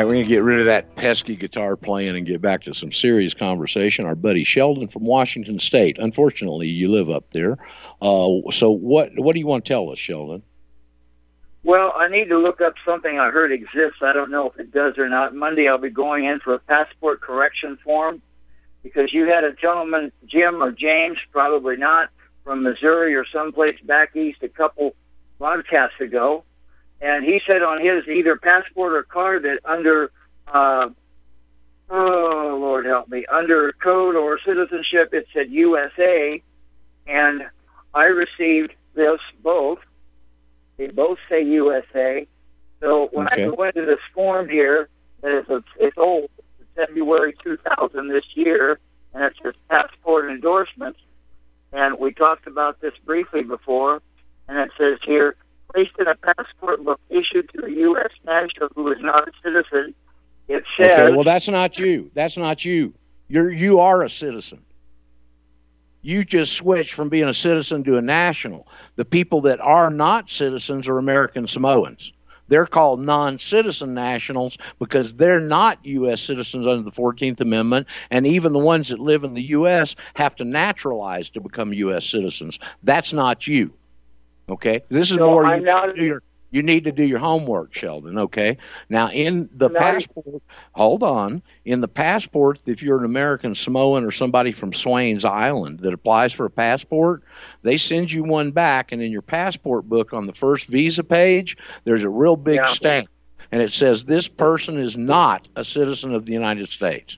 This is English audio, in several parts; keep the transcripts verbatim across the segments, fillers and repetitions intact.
right, we're going to get rid of that pesky guitar playing and get back to some serious conversation. Our buddy Sheldon from Washington State. Unfortunately, you live up there. Uh, so what what do you want to tell us, Sheldon? Well, I need to look up something I heard exists. I don't know if it does or not. Monday I'll be going in for a passport correction form because you had a gentleman, Jim or James, probably not, from Missouri or someplace back east a couple broadcasts ago. And he said on his either passport or card that under, uh, oh, Lord help me, under code or citizenship, it said U S A. And I received this both. They both say U S A. So when okay. I go into this form here, it's, a, it's old, it's February two thousand this year, and it says passport endorsements. And we talked about this briefly before, and it says here, placed in a passport book issued to a U S national who is not a citizen. It says... Okay, well, that's not you. That's not you. You're, you are a citizen. You just switched from being a citizen to a national. The people that are not citizens are American Samoans. They're called non-citizen nationals because they're not U S citizens under the fourteenth Amendment, and even the ones that live in the U S have to naturalize to become U S citizens. That's not you. Okay, this is no, more you, not, do your, you need to do your homework, Sheldon. Okay, now in the not, passport, hold on. In the passport, if you're an American Samoan or somebody from Swains Island that applies for a passport, they send you one back, and in your passport book on the first visa page, there's a real big yeah. stamp, and it says this person is not a citizen of the United States.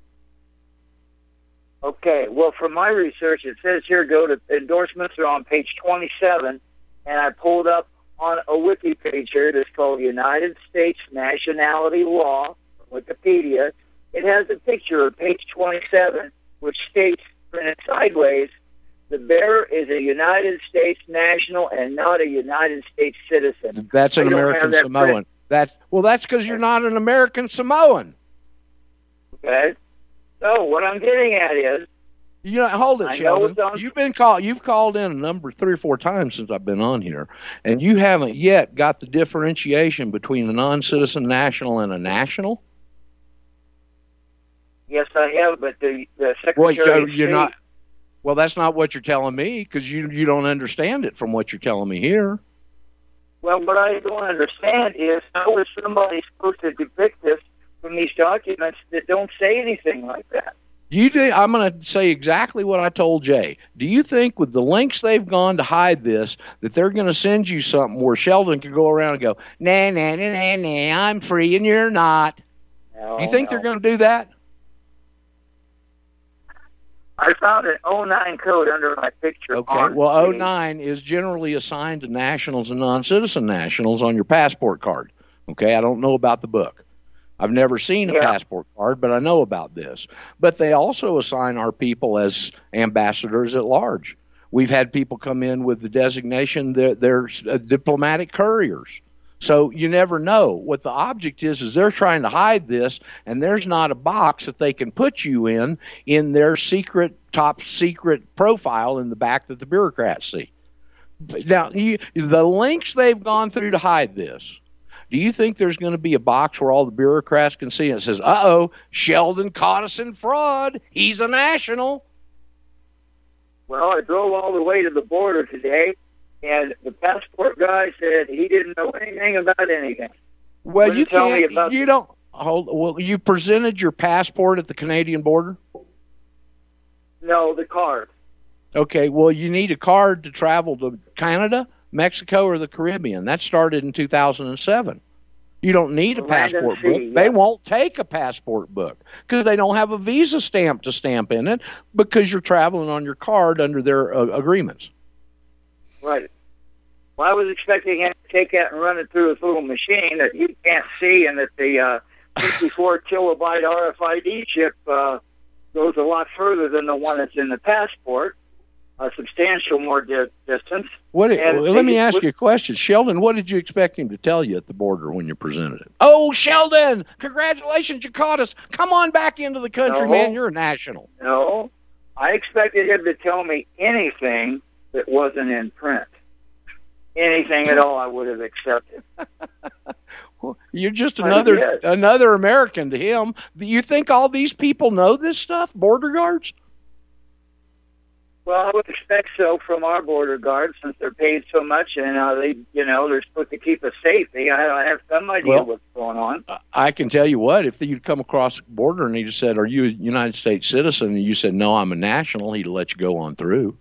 Okay, well, from my research, it says here go to endorsements are on page twenty-seven. And I pulled up on a wiki page here that's called United States Nationality Law, Wikipedia. It has a picture of page twenty-seven, which states, printed sideways, the bearer is a United States national and not a United States citizen. That's an American that Samoan. Print. That's well, that's because you're not an American Samoan. Okay. So what I'm getting at is, you know, hold it, Sheldon. You've been called. You've called in a number three or four times since I've been on here, and you haven't yet got the differentiation between a non-citizen national and a national. Yes, I have, but the the Secretary well, of you're State, not. Well, that's not what you're telling me because you you don't understand it from what you're telling me here. Well, what I don't understand is how is somebody supposed to depict this from these documents that don't say anything like that? You do, I'm going to say exactly what I told Jay. Do you think with the lengths they've gone to hide this, that they're going to send you something where Sheldon can go around and go, nah, nah, nah, nah, nah, I'm free and you're not? No, do you think no. they're going to do that? I found an oh nine code under my picture. Okay, well, oh nine is generally assigned to nationals and non-citizen nationals on your passport card. Okay, I don't know about the book. I've never seen a yeah. passport card, but I know about this. But they also assign our people as ambassadors at large. We've had people come in with the designation that they're uh, diplomatic couriers. So you never know. What the object is, is they're trying to hide this, and there's not a box that they can put you in in their secret, top secret profile in the back that the bureaucrats see. Now, you, the lengths they've gone through to hide this, do you think there's going to be a box where all the bureaucrats can see and it says, uh-oh, Sheldon caught us in fraud. He's a national. Well, I drove all the way to the border today, and the passport guy said he didn't know anything about anything. Well, you can't, you don't, hold, well, you presented your passport at the Canadian border? No, the card. Okay, well, you need a card to travel to Canada, Mexico, or the Caribbean. That started in two thousand seven. You don't need a passport book. Yeah. They won't take a passport book because they don't have a visa stamp to stamp in it because you're traveling on your card under their uh, agreements. Right. Well, I was expecting him to take that and run it through this little machine that you can't see, and that the uh, fifty-four kilobyte R F I D chip uh, goes a lot further than the one that's in the passport. A substantial more di- distance. What? Well, let me ask you a question, Sheldon. What did you expect him to tell you at the border when you presented it? Oh, Sheldon! Congratulations, you caught us. Come on back into the country, no, man. You're a national. No, I expected him to tell me anything that wasn't in print. Anything at all, I would have accepted. Well, You're just another another American to him. You think all these people know this stuff, border guards? Well, I would expect so from our border guards, since they're paid so much, and uh, they, you know, they're supposed to keep us safe. They gotta have some idea well, what's going on. I can tell you what: if you'd come across the border and he just said, "Are you a United States citizen?" and you said, "No, I'm a national," he'd let you go on through.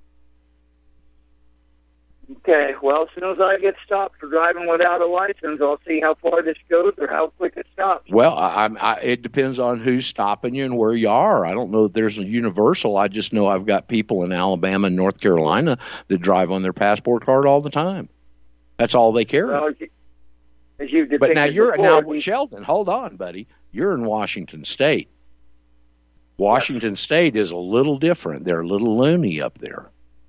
Okay, well, as soon as I get stopped for driving without a license, I'll see how far this goes or how quick it stops. Well, I, I, it depends on who's stopping you and where you are. I don't know if there's a universal. I just know I've got people in Alabama and North Carolina that drive on their passport card all the time. That's all they carry. Well, as you depicted but now you're before, now Sheldon. Hold on, buddy. You're in Washington State. Washington yes. State is a little different. They're a little loony up there.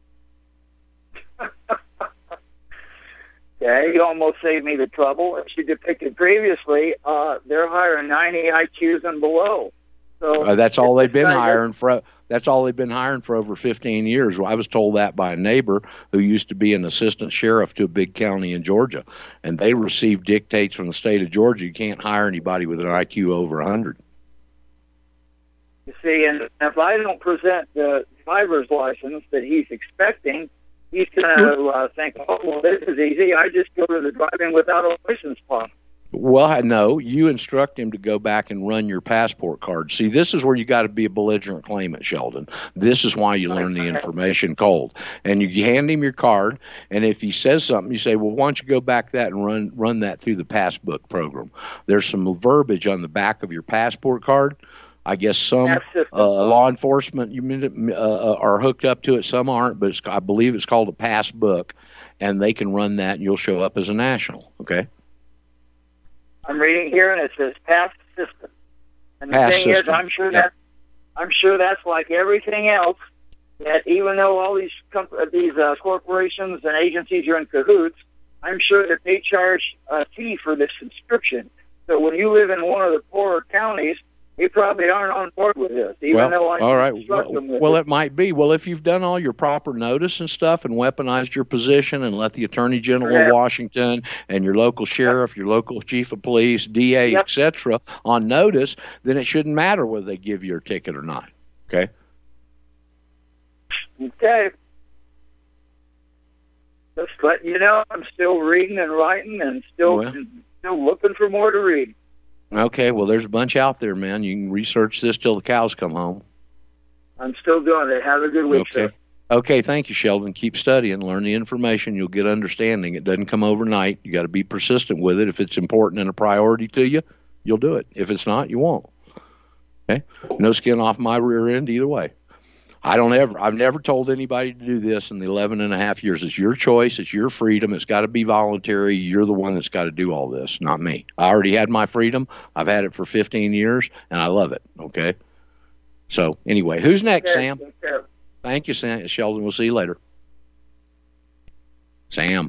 Okay, you almost saved me the trouble. As you depicted previously, uh, they're hiring ninety I Qs and below. So uh, that's all they've been hiring for. That's all they've been hiring for over fifteen years. I was told that by a neighbor who used to be an assistant sheriff to a big county in Georgia, and they received dictates from the state of Georgia. You can't hire anybody with an I Q over one hundred. You see, and if I don't present the driver's license that he's expecting, he's going to uh, think, oh, well, this is easy. I just go to the driving without a license part. Well, no, you instruct him to go back and run your passport card. See, this is where you got to be a belligerent claimant, Sheldon. This is why you learn the information cold. And you hand him your card, and if he says something, you say, well, why don't you go back that and run run that through the Passbook program. There's some verbiage on the back of your passport card. I guess some uh, law enforcement you mean, uh, are hooked up to it. Some aren't, but it's, I believe it's called a Passbook, and they can run that, and you'll show up as a national. Okay. I'm reading here, and it says Pass System. And the pass thing system. is, I'm sure yep. that I'm sure that's like everything else. That even though all these comp- these uh, corporations and agencies are in cahoots, I'm sure that they charge a fee for this subscription. So when you live in one of the poorer counties, they probably aren't on board with this, even well, though I all right. instruct them with well, it. it might be. Well, if you've done all your proper notice and stuff and weaponized your position and let the Attorney General yeah. of Washington and your local sheriff, yep. your local chief of police, D A, yep. et cetera, on notice, then it shouldn't matter whether they give you a ticket or not. Okay? Okay. Just letting you know, I'm still reading and writing and still well, still looking for more to read. Okay, well, there's a bunch out there, man. You can research this till the cows come home. I'm still doing it. Have a good week, okay. sir. Okay, thank you, Sheldon. Keep studying, learn the information. You'll get understanding. It doesn't come overnight. You got to be persistent with it. If it's important and a priority to you, you'll do it. If it's not, you won't. Okay? No skin off my rear end either way. I don't ever, I've never told anybody to do this in the eleven and a half years. It's your choice. It's your freedom. It's got to be voluntary. You're the one that's got to do all this, not me. I already had my freedom. I've had it for fifteen years, and I love it. Okay? So, anyway, who's next, okay, Sam? Okay. Thank you, Sam. Sheldon. We'll see you later. Sam.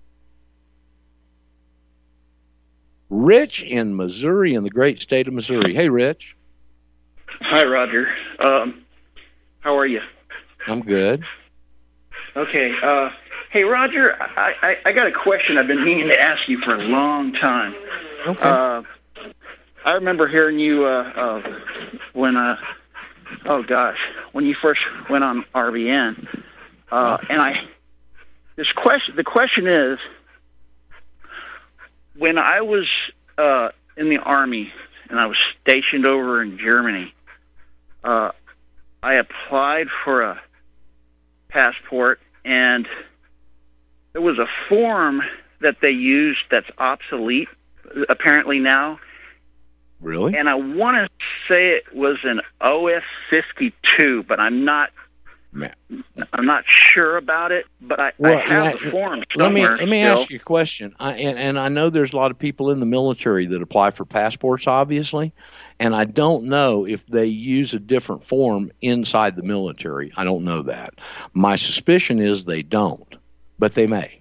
Rich in Missouri, in the great state of Missouri. Hey, Rich. Hi, Roger. Um, how are you? I'm good. Okay. Uh, hey, Roger, I, I, I got a question I've been meaning to ask you for a long time. Okay. Uh, I remember hearing you uh, uh, when, uh, oh gosh, when you first went on R B N, uh, and I, this question, the question is, when I was uh, in the Army and I was stationed over in Germany, uh, I applied for a passport, and there was a form that they used that's obsolete, apparently now. Really? And I want to say it was an O S fifty-two, but I'm not. Man. I'm not sure about it, but I, well, I have that, the form let me somewhere. let me still. ask you a question. I, and, and I know there's a lot of people in the military that apply for passports, obviously, and I don't know if they use a different form inside the military. I don't know that. My suspicion is they don't, but they may.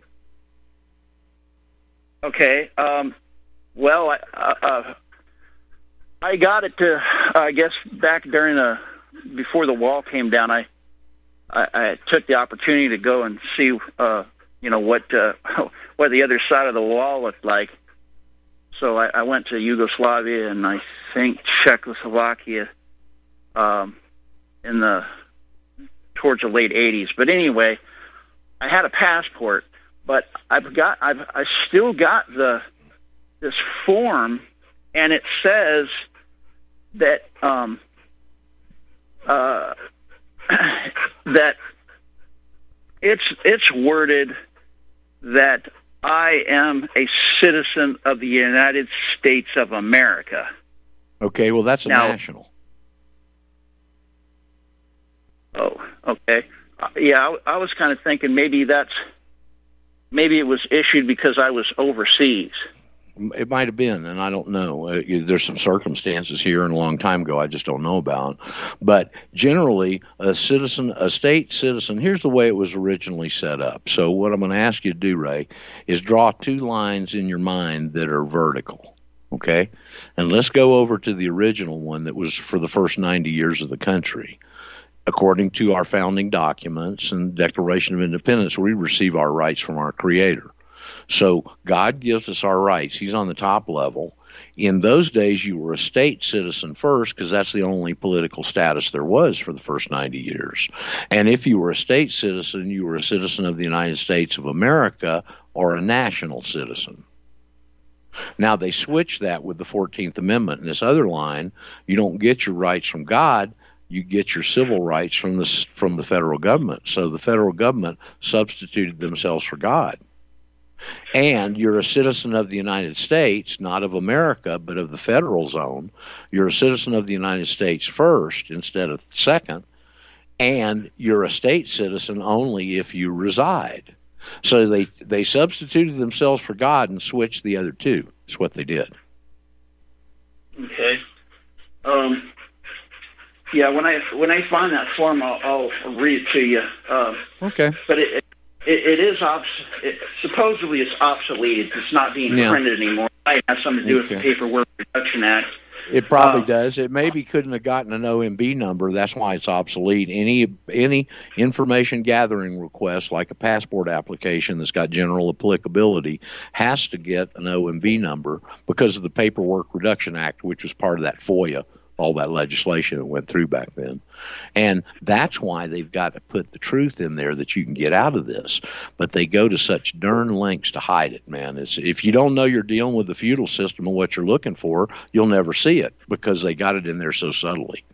Okay. Um, well, I, uh, uh, I got it to, uh, I guess, back during the before the wall came down. I. I, I took the opportunity to go and see, uh, you know, what uh, what the other side of the wall looked like. So so I, I went to Yugoslavia and I think Czechoslovakia um, in the towards the late eighties. But anyway, I had a passport, but I've got I've I still got the this form, and it says that um, uh, that it's it's worded that I am a citizen of the United States of America. Okay, well, that's a now, national. Oh, okay. Uh, yeah, I, I was kind of thinking maybe that's maybe it was issued because I was overseas. It might have been, and I don't know. Uh, you, there's some circumstances here and a long time ago I just don't know about. But generally, a citizen, a state citizen, here's the way it was originally set up. So what I'm going to ask you to do, Ray, is draw two lines in your mind that are vertical, okay? And let's go over to the original one that was for the first ninety years of the country. According to our founding documents and Declaration of Independence, we receive our rights from our Creator. So God gives us our rights. He's on the top level. In those days, you were a state citizen first because that's the only political status there was for the first ninety years. And if you were a state citizen, you were a citizen of the United States of America or a national citizen. Now, they switched that with the fourteenth Amendment. In this other line, you don't get your rights from God. You get your civil rights from the, from the federal government. So the federal government substituted themselves for God. And you're a citizen of the United States, not of America, but of the federal zone. You're a citizen of the United States first instead of second. And you're a state citizen only if you reside. So they, they substituted themselves for God and switched the other two. That's what they did. Okay. Um, yeah, when I when I find that form, I'll, I'll read it to you. Uh, okay. But it, it, it is obs- it, supposedly it's obsolete. It's not being yeah. printed anymore. It might have something to do okay. with the Paperwork Reduction Act. It probably uh, does. It maybe couldn't have gotten an O M B number. That's why it's obsolete. Any any information gathering request, like a passport application that's got general applicability, has to get an O M B number because of the Paperwork Reduction Act, which was part of that FOIA, all that legislation that went through back then. And that's why they've got to put the truth in there that you can get out of this. But they go to such darn lengths to hide it, man. It's, if you don't know you're dealing with the feudal system and what you're looking for, you'll never see it because they got it in there so subtly.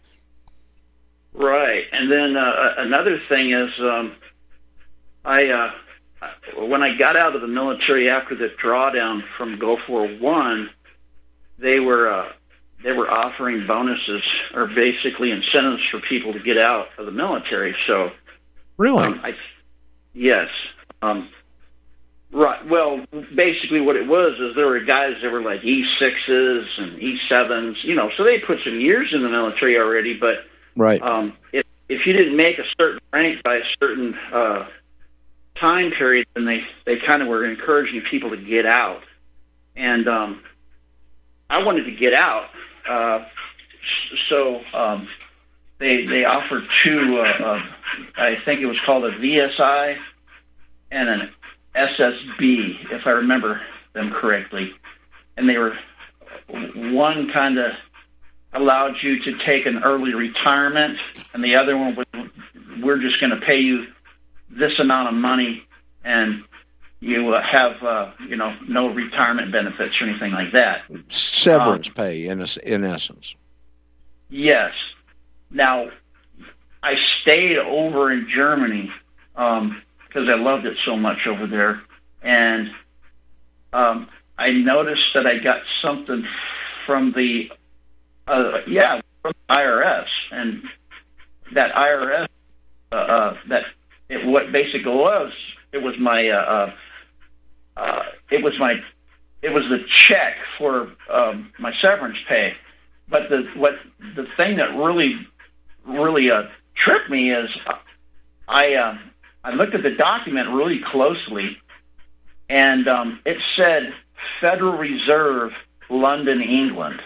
Right. And then uh, another thing is um, I uh, when I got out of the military after the drawdown from Gulf War One, they were... Uh, they were offering bonuses or basically incentives for people to get out of the military. So, really, um, I, yes, um, right. Well, basically, what it was is there were guys that were like E sixes and E sevens, you know. So they put some years in the military already, but right. Um, if if you didn't make a certain rank by a certain uh, time period, then they they kind of were encouraging people to get out, and um, I wanted to get out. Uh, so um, they they offered two. Uh, uh, I think it was called a V S I and an S S B, if I remember them correctly. And they were one kind of allowed you to take an early retirement, and the other one was we're just going to pay you this amount of money, and you uh, have, uh, you know, no retirement benefits or anything like that. Severance um, pay, in, in essence. Yes. Now, I stayed over in Germany um, because I loved it so much over there. And um, I noticed that I got something from the, uh, yeah, from the I R S. And that I R S, uh, uh, that it, what basically was, it was my... Uh, uh, Uh, it was my, it was the check for um, my severance pay, but the what the thing that really, really uh, tripped me is, I uh, I looked at the document really closely, and um, it said Federal Reserve, London, England.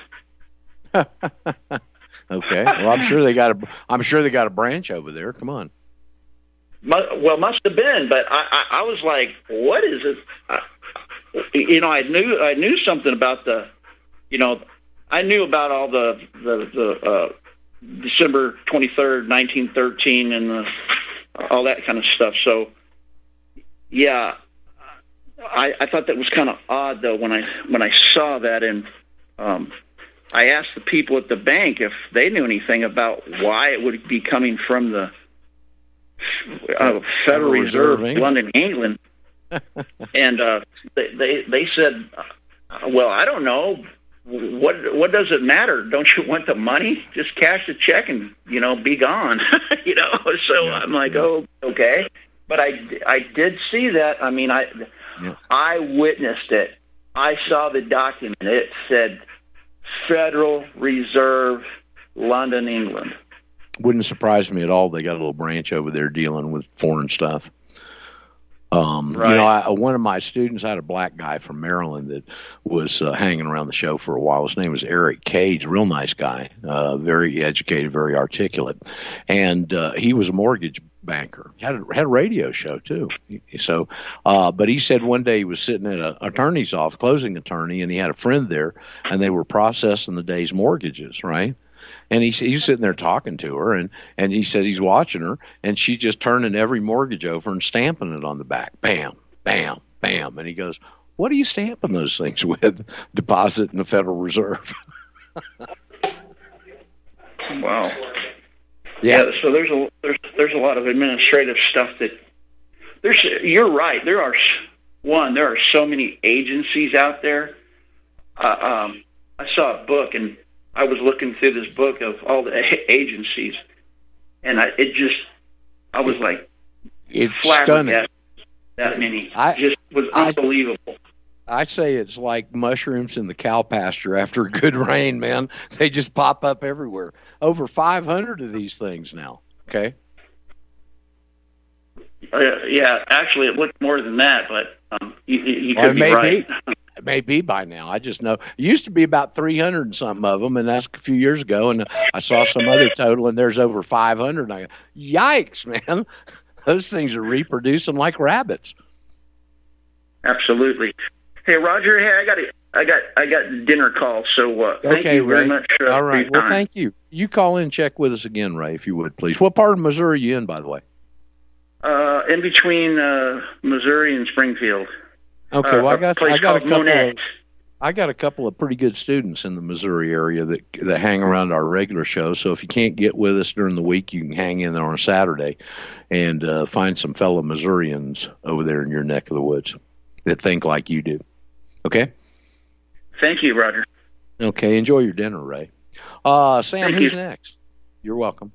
Okay, well I'm sure they got a I'm sure they got a branch over there. Come on. Well, must have been, but I, I, I was like, what is it? you know, I knew I knew something about the, you know, I knew about all the the, the uh, December twenty-third, nineteen thirteen, and the, all that kind of stuff. So, yeah, I, I thought that was kind of odd though when I when I saw that, and um, I asked the people at the bank if they knew anything about why it would be coming from the uh, Federal Reserve, Reserve London, England. And uh, they, they they said, well, I don't know. What what does it matter? Don't you want the money? Just cash the check and, you know, be gone. you know. So yeah. I'm like, oh, okay. But I, I did see that. I mean, I yeah. I witnessed it. I saw the document. It said Federal Reserve, London, England. Wouldn't surprise me at all. They got a little branch over there dealing with foreign stuff. Um, right. You know, I, one of my students, I had a black guy from Maryland that was uh, hanging around the show for a while. His name was Eric Cage, real nice guy, uh, very educated, very articulate. And uh, he was a mortgage banker. He had a, had a radio show, too. So, uh, but he said one day he was sitting at an attorney's office, closing attorney, and he had a friend there, and they were processing the day's mortgages, right? And he, he's sitting there talking to her, and, and he said he's watching her, and she's just turning every mortgage over and stamping it on the back. Bam, bam, bam. And he goes, what are you stamping those things with? Deposit in the Federal Reserve. Wow. Yeah. yeah. So there's a there's there's a lot of administrative stuff that there's. You're right. There are one. There are so many agencies out there. Uh, um, I saw a book and I was looking through this book of all the agencies, and I, it just, I was like, it's stunning. That, that many. I, it just was unbelievable. I, I say it's like mushrooms in the cow pasture after a good rain, man. They just pop up everywhere. Over five hundred of these things now, okay? Uh, yeah, actually, it looked more than that, but um, you, you well, could be right. Be. It may be by now. I just know. It used to be about three hundred and something of them, and that's a few years ago. And I saw some other total, and there's over five hundred. And I go, yikes, man. Those things are reproducing like rabbits. Absolutely. Hey, Roger, hey, I got a, I got I got dinner call, so uh, thank okay, you very Ray. much uh, All right. for your Well, time. thank you. You call in and check with us again, Ray, if you would, please. What part of Missouri are you in, by the way? Uh, in between uh, Missouri and Springfield. Okay, well, uh, I got a I got a couple Monette. of, I got a couple of pretty good students in the Missouri area that that hang around our regular show. So if you can't get with us during the week, you can hang in there on a Saturday and uh, find some fellow Missourians over there in your neck of the woods that think like you do. Okay? Thank you, Roger. Okay, enjoy your dinner, Ray. Uh, Sam, Thank who's you. next? You're welcome.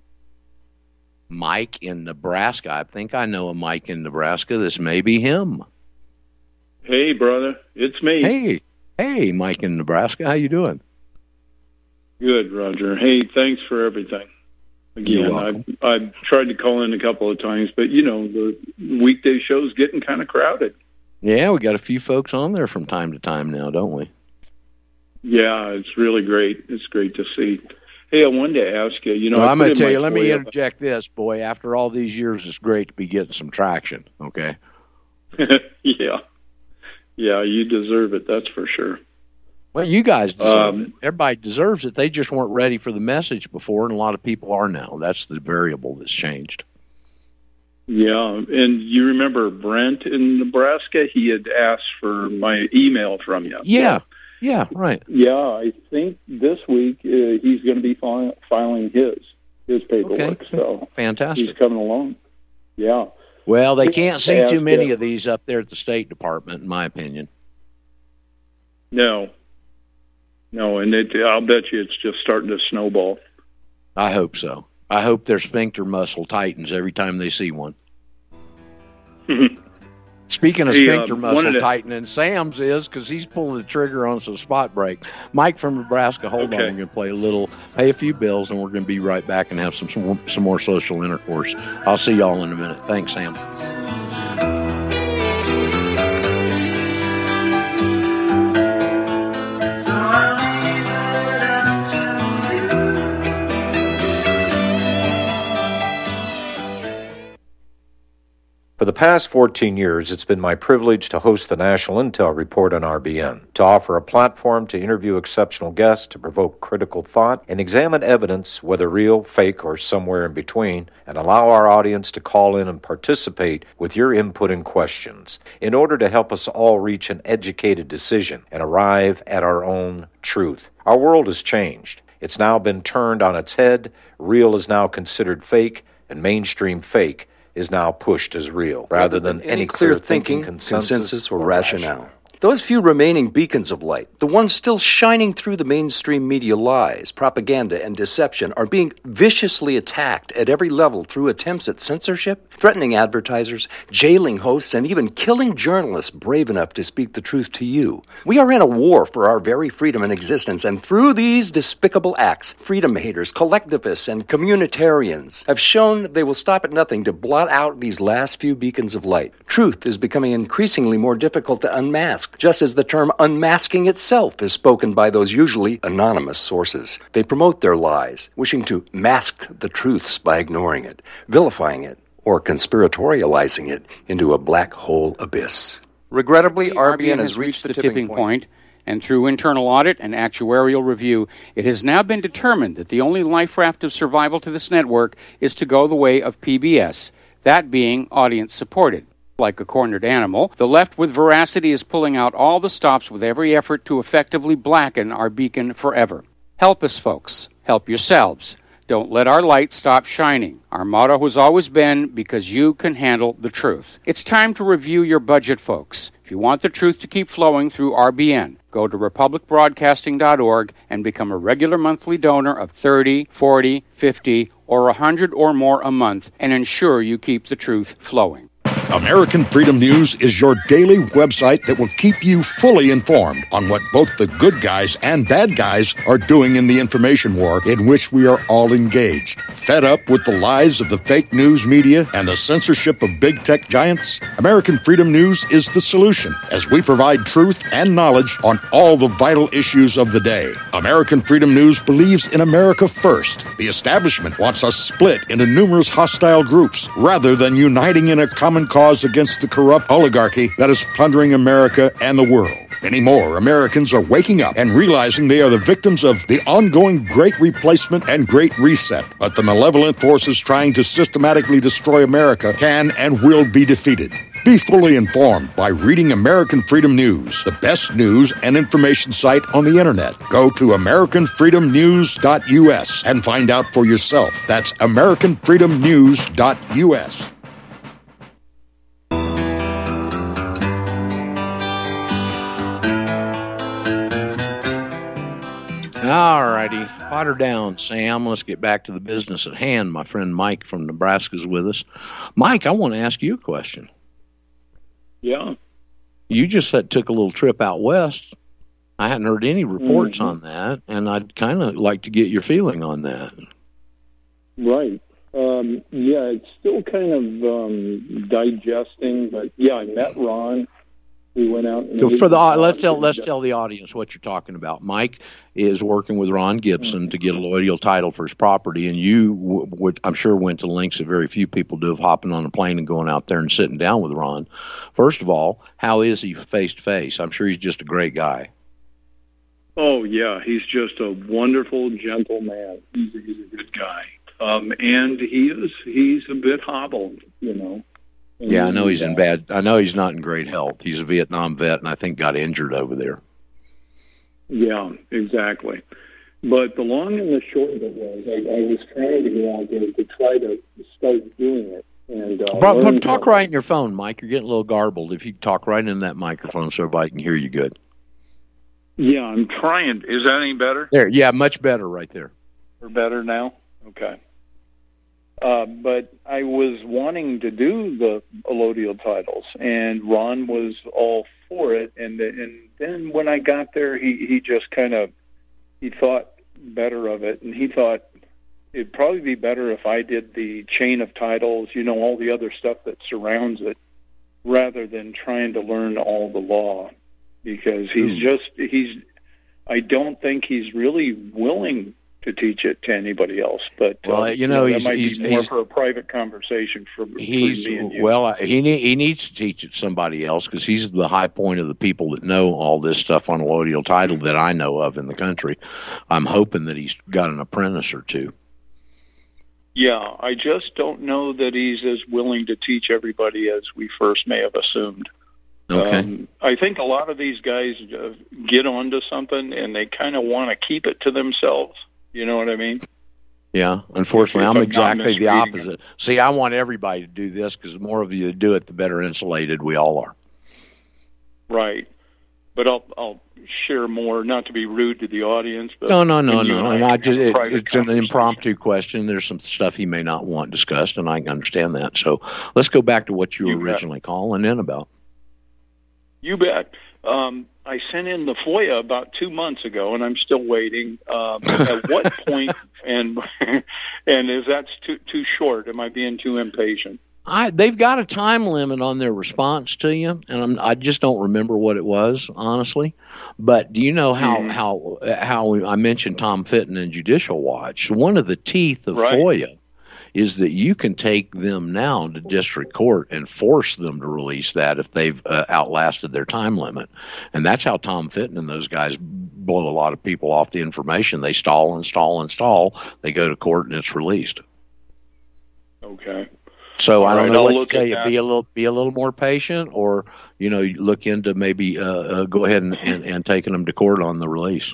Mike in Nebraska. I think I know a Mike in Nebraska. This may be him. Hey, brother. It's me. Hey. Hey, Mike in Nebraska. How you doing? Good, Roger. Hey, thanks for everything. Again, I've, I've tried to call in a couple of times, but, you know, the weekday show's getting kind of crowded. Yeah, we got a few folks on there from time to time now, don't we? Yeah, it's really great. It's great to see. Hey, I wanted to ask you, you know... Well, I I'm going to tell you, my let me up- interject this, boy. After all these years, it's great to be getting some traction, okay? yeah. Yeah, you deserve it, that's for sure. Well, you guys deserve Um, it. Everybody deserves it. They just weren't ready for the message before, and a lot of people are now. That's the variable that's changed. Yeah, and you remember Brent in Nebraska? He had asked for my email from you. Yeah, yeah, right. Yeah, I think this week uh, he's going to be filing, filing his his paperwork. Okay. So Fantastic. he's coming along. Yeah. Well, they can't see Yeah, too many yeah. of these up there at the State Department, in my opinion. No. No, and it, I'll bet you it's just starting to snowball. I hope so. I hope their sphincter muscle tightens every time they see one. Speaking of Hey, sphincter uh, muscle wanted to- tightening, Sam's is because he's pulling the trigger on some spot break. Mike from Nebraska, hold on. Okay. We're going to play a little, pay a few bills, and we're going to be right back and have some, some, more, some more social intercourse. I'll see y'all in a minute. Thanks, Sam. For the past fourteen years, it's been my privilege to host the National Intel Report on R B N, to offer a platform to interview exceptional guests, to provoke critical thought, and examine evidence, whether real, fake, or somewhere in between, and allow our audience to call in and participate with your input and questions in order to help us all reach an educated decision and arrive at our own truth. Our world has changed. It's now been turned on its head. Real is now considered fake, and mainstream fake is now pushed as real, rather than any clear thinking, consensus, consensus or rationale. Those few remaining beacons of light, the ones still shining through the mainstream media lies, propaganda, and deception, are being viciously attacked at every level through attempts at censorship, threatening advertisers, jailing hosts, and even killing journalists brave enough to speak the truth to you. We are in a war for our very freedom and existence, and through these despicable acts, freedom haters, collectivists, and communitarians have shown they will stop at nothing to blot out these last few beacons of light. Truth is becoming increasingly more difficult to unmask, just as the term unmasking itself is spoken by those usually anonymous sources. They promote their lies, wishing to mask the truths by ignoring it, vilifying it, or conspiratorializing it into a black hole abyss. Regrettably, R B N has reached the tipping point, and through internal audit and actuarial review, it has now been determined that the only life raft of survival to this network is to go the way of P B S, that being audience-supported. Like a cornered animal, the left with veracity is pulling out all the stops with every effort to effectively blacken our beacon forever. Help us, folks. Help yourselves. Don't let our light stop shining. Our motto has always been, because you can handle the truth. It's time to review your budget, folks. If you want the truth to keep flowing through R B N, go to republic broadcasting dot org and become a regular monthly donor of thirty, forty, fifty, or one hundred or more a month and ensure you keep the truth flowing. American Freedom News is your daily website that will keep you fully informed on what both the good guys and bad guys are doing in the information war in which we are all engaged. Fed up with the lies of the fake news media and the censorship of big tech giants? American Freedom News is the solution, as we provide truth and knowledge on all the vital issues of the day. American Freedom News believes in America first. The establishment wants us split into numerous hostile groups rather than uniting in a common cause against the corrupt oligarchy that is plundering America and the world. Many more Americans are waking up and realizing they are the victims of the ongoing Great Replacement and Great Reset. But the malevolent forces trying to systematically destroy America can and will be defeated. Be fully informed by reading American Freedom News, the best news and information site on the internet. Go to american freedom news dot u s and find out for yourself. That's american freedom news dot u s. All righty. Pot her down, Sam. Let's get back to the business at hand. My friend Mike from Nebraska is with us. Mike, I want to ask you a question. Yeah. You just had, took a little trip out west. I hadn't heard any reports mm-hmm. on that, and I'd kind of like to get your feeling on that. Right. Um, yeah, it's still kind of um, digesting, but yeah, I met Ron. We went out. And so for the let's tell let's tell the audience what you're talking about. Mike is working with Ron Gibson mm-hmm. to get a loyal title for his property, and you, w- w- I'm sure, went to lengths that very few people do of hopping on a plane and going out there and sitting down with Ron. First of all, how is he face to face? I'm sure he's just a great guy. Oh yeah, he's just a wonderful, gentle man. He's a, he's a good guy, um, and he is he's a bit hobbled, you know. Yeah, I know he's in bad. I know he's not in great health. He's a Vietnam vet, and I think got injured over there. Yeah, exactly. But the long and the short of it was, I, I was trying to get out there to try to start doing it. And uh, but, but talk right in your phone, Mike. You're getting a little garbled. If you talk right in that microphone, so everybody can hear you good. Yeah, I'm trying. Is that any better? There. Yeah, much better right there. Or better now? Okay. Uh, but I was wanting to do the allodial titles, and Ron was all for it. And and then when I got there, he, he just kind of he thought better of it, and he thought it'd probably be better if I did the chain of titles, you know, all the other stuff that surrounds it, rather than trying to learn all the law, because he's Ooh. just he's. I don't think he's really willing to teach it to anybody else. But well, uh, you know, that he's, might he's, be more he's, for a private conversation for, for he's me and you. well, he need, he needs to teach it somebody else because he's the high point of the people that know all this stuff on allodial title that I know of in the country. I'm hoping that he's got an apprentice or two. Yeah, I just don't know that he's as willing to teach everybody as we first may have assumed. Okay. Um, I think a lot of these guys uh, get onto something and they kind of want to keep it to themselves. You know what I mean? Yeah. Unfortunately, I'm, I'm exactly the misreading opposite. it. See, I want everybody to do this because the more of you that do it, the better insulated we all are. Right. But I'll I'll share more, not to be rude to the audience. But no, no, no, when you no. and And I I can just have a it, private it's an conversation. impromptu question. There's some stuff he may not want discussed, and I can understand that. So let's go back to what you were You bet. originally calling in about. You bet. Um, I sent in the FOIA about two months ago, and I'm still waiting. Um, at what point, and and is that too too short? Am I being too impatient? I, they've got a time limit on their response to you, and I'm, I just don't remember what it was, honestly. But do you know how Mm-hmm. how how I mentioned Tom Fitton and Judicial Watch? One of the teeth of Right. FOIA is that you can take them now to district court and force them to release that if they've uh, outlasted their time limit. And that's how Tom Fitton and those guys blow a lot of people off the information. They stall and stall and stall. They go to court and it's released. Okay. So All I don't right, know I'll what to look tell at you. that. Be a little, be a little more patient, or you know, you look into maybe uh, uh, go ahead and, and, and taking them to court on the release.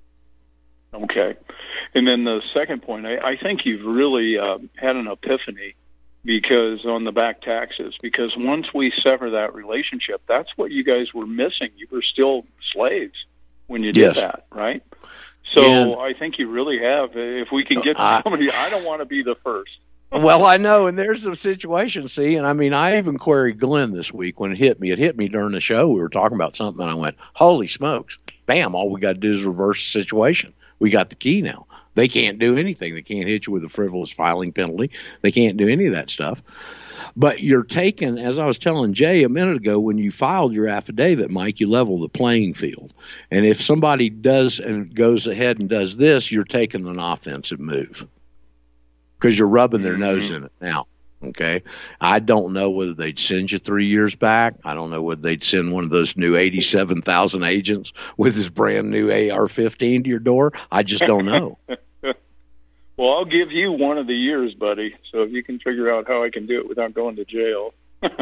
Okay. And then the second point, I, I think you've really uh, had an epiphany because on the back taxes, because once we sever that relationship, that's what you guys were missing. You were still slaves when you did Yes. that, right? So And- I think you really have. If we can get to I- somebody, I don't want to be the first. Well, I know, and there's a situation, see, and I mean, I even queried Glenn this week when it hit me. It hit me during the show. We were talking about something, and I went, holy smokes, bam, all we got to do is reverse the situation. We got the key now. They can't do anything. They can't hit you with a frivolous filing penalty. They can't do any of that stuff. But you're taking, as I was telling Jay a minute ago, when you filed your affidavit, Mike, you level the playing field. And if somebody does and goes ahead and does this, you're taking an offensive move because you're rubbing their nose in it now. Okay. I don't know whether they'd send you three years back. I don't know whether they'd send one of those new eighty-seven thousand agents with his brand new A R fifteen to your door. I just don't know. Well, I'll give you one of the years, buddy, so if you can figure out how I can do it without going to jail.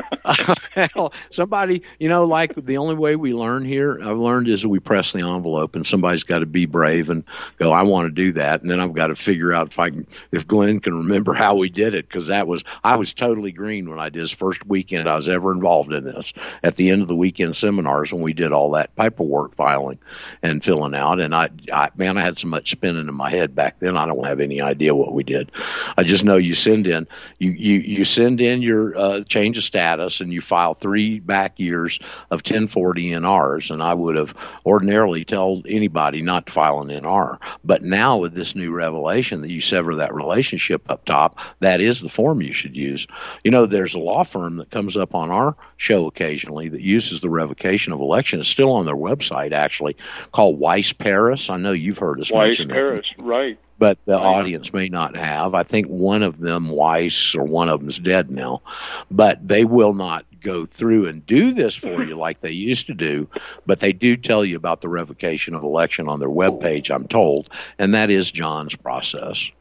Well, somebody, you know, like the only way we learn here, I've learned is that we press the envelope, and somebody's got to be brave and go, I want to do that. And then I've got to figure out if I can, if Glenn can remember how we did it, because that was, I was totally green when I did his first weekend I was ever involved in this. At the end of the weekend seminars when we did all that paperwork filing and filling out, and I, I man, I had so much spinning in my head back then, I don't have any idea what we did. I just know you send in, you, you, you send in your uh, change of status, and you file three back years of ten forty N Rs, and I would have ordinarily told anybody not to file an N R. But now with this new revelation that you sever that relationship up top, that is the form you should use. You know, there's a law firm that comes up on our show occasionally that uses the revocation of election. It's still on their website, actually, called Weiss Paris. I know you've heard us Weiss mention it. Paris, right. But the Right. audience may not have. I think one of them, Weiss, or one of them's dead now. But they will not go through and do this for you like they used to do. But they do tell you about the revocation of election on their webpage, I'm told. And that is John's process.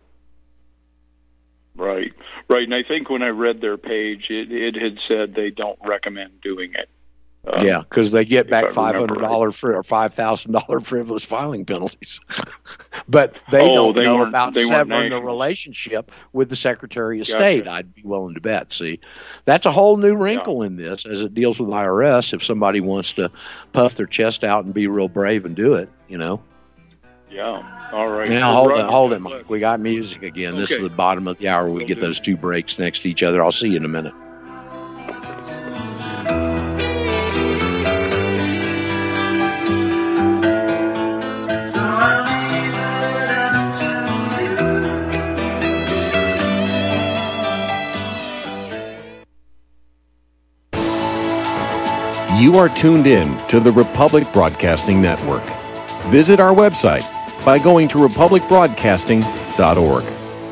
Right, right. And I think when I read their page, it, it had said they don't recommend doing it. Um, Yeah, because they get if back I five remember hundred dollars right. fr- or five thousand dollars frivolous filing penalties. But they Oh, don't they know weren't- about they weren't severing the national. relationship with the Secretary of Gotcha. State. I'd be willing to bet. See, that's a whole new wrinkle in this as it deals with I R S. If somebody wants to puff their chest out and be real brave and do it, you know. Yeah, all right. Now, Well, hold Roger, it, hold it, God Mike. bless. We got music again. This is Okay. the bottom of the hour. We Will get do. those two breaks next to each other. I'll see you in a minute. You are tuned in to the Republic Broadcasting Network. Visit our website, by going to republic broadcasting dot org.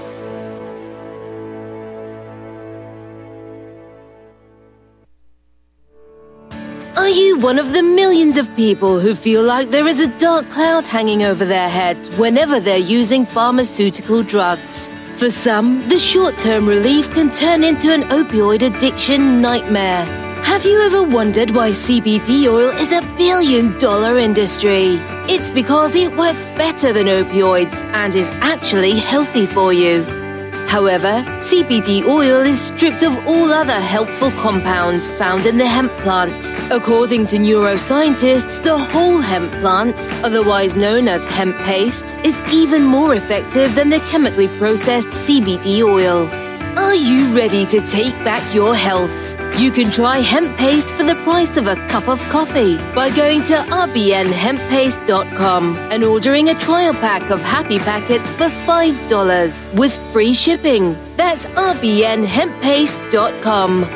Are you one of the millions of people who feel like there is a dark cloud hanging over their heads whenever they're using pharmaceutical drugs? For some, the short-term relief can turn into an opioid addiction nightmare. Have you ever wondered why C B D oil is a billion-dollar industry? It's because it works better than opioids and is actually healthy for you. However, C B D oil is stripped of all other helpful compounds found in the hemp plant. According to neuroscientists, the whole hemp plant, otherwise known as hemp paste, is even more effective than the chemically processed C B D oil. Are you ready to take back your health? You can try hemp paste for the price of a cup of coffee by going to r b n hemp paste dot com and ordering a trial pack of Happy Packets for five dollars with free shipping. That's r b n hemp paste dot com.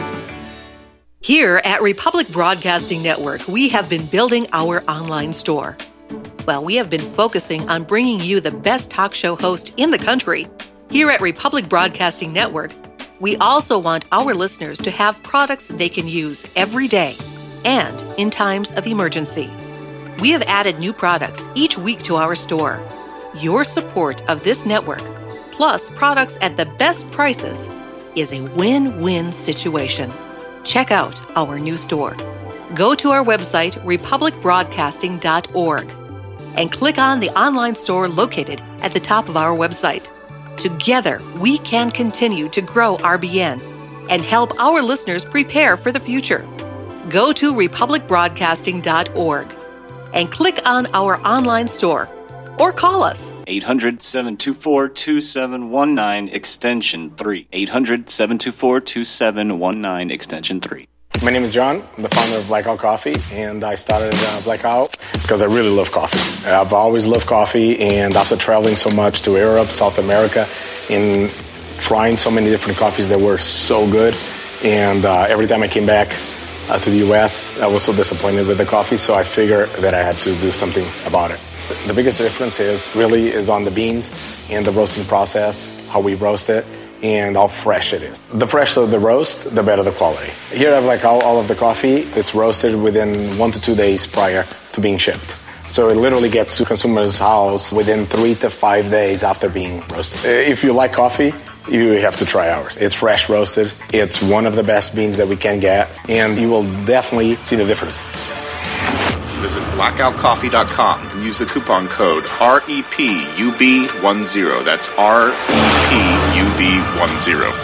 Here at Republic Broadcasting Network, we have been building our online store. Well, we have been focusing on bringing you the best talk show host in the country. Here at Republic Broadcasting Network, we also want our listeners to have products they can use every day and in times of emergency. We have added new products each week to our store. Your support of this network, plus products at the best prices, is a win-win situation. Check out our new store. Go to our website, republic broadcasting dot org, and click on the online store located at the top of our website. Together, we can continue to grow R B N and help our listeners prepare for the future. Go to republic broadcasting dot org and click on our online store or call us. eight hundred, seven two four, two seven one nine, extension three. eight hundred, seven two four, two seven one nine, extension three. My name is John. I'm the founder of Blackout Coffee, and I started uh, Blackout because I really love coffee. I've always loved coffee, and after traveling so much to Europe, South America, and trying so many different coffees that were so good, and uh, every time I came back uh, to the U S, I was so disappointed with the coffee, so I figured that I had to do something about it. The biggest difference is really is on the beans and the roasting process, how we roast it, and how fresh it is. The fresher the roast, the better the quality. Here I have like all, all of the coffee. It's roasted within one to two days prior to being shipped. So it literally gets to consumer's house within three to five days after being roasted. If you like coffee, you have to try ours. It's fresh roasted. It's one of the best beans that we can get, and you will definitely see the difference. Visit blackout coffee dot com and use the coupon code R E P U B ten. That's R E P U B ten.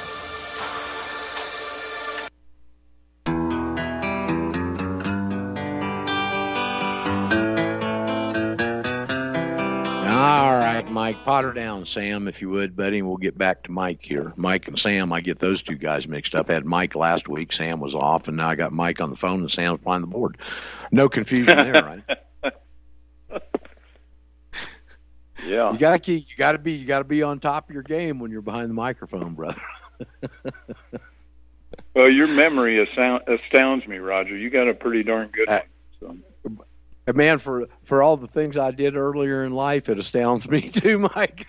All right, Mike, potter down, Sam, if you would, buddy, and we'll get back to Mike here. Mike and Sam, I get those two guys mixed up. I had Mike last week, Sam was off, and now I got Mike on the phone and Sam's behind the board. No confusion there, right? Yeah. You gotta keep. You gotta be. You gotta be on top of your game when you're behind the microphone, brother. Well, your memory astound, astounds me, Roger. You got a pretty darn good one. So. Man, for for all the things I did earlier in life, it astounds me too, Mike.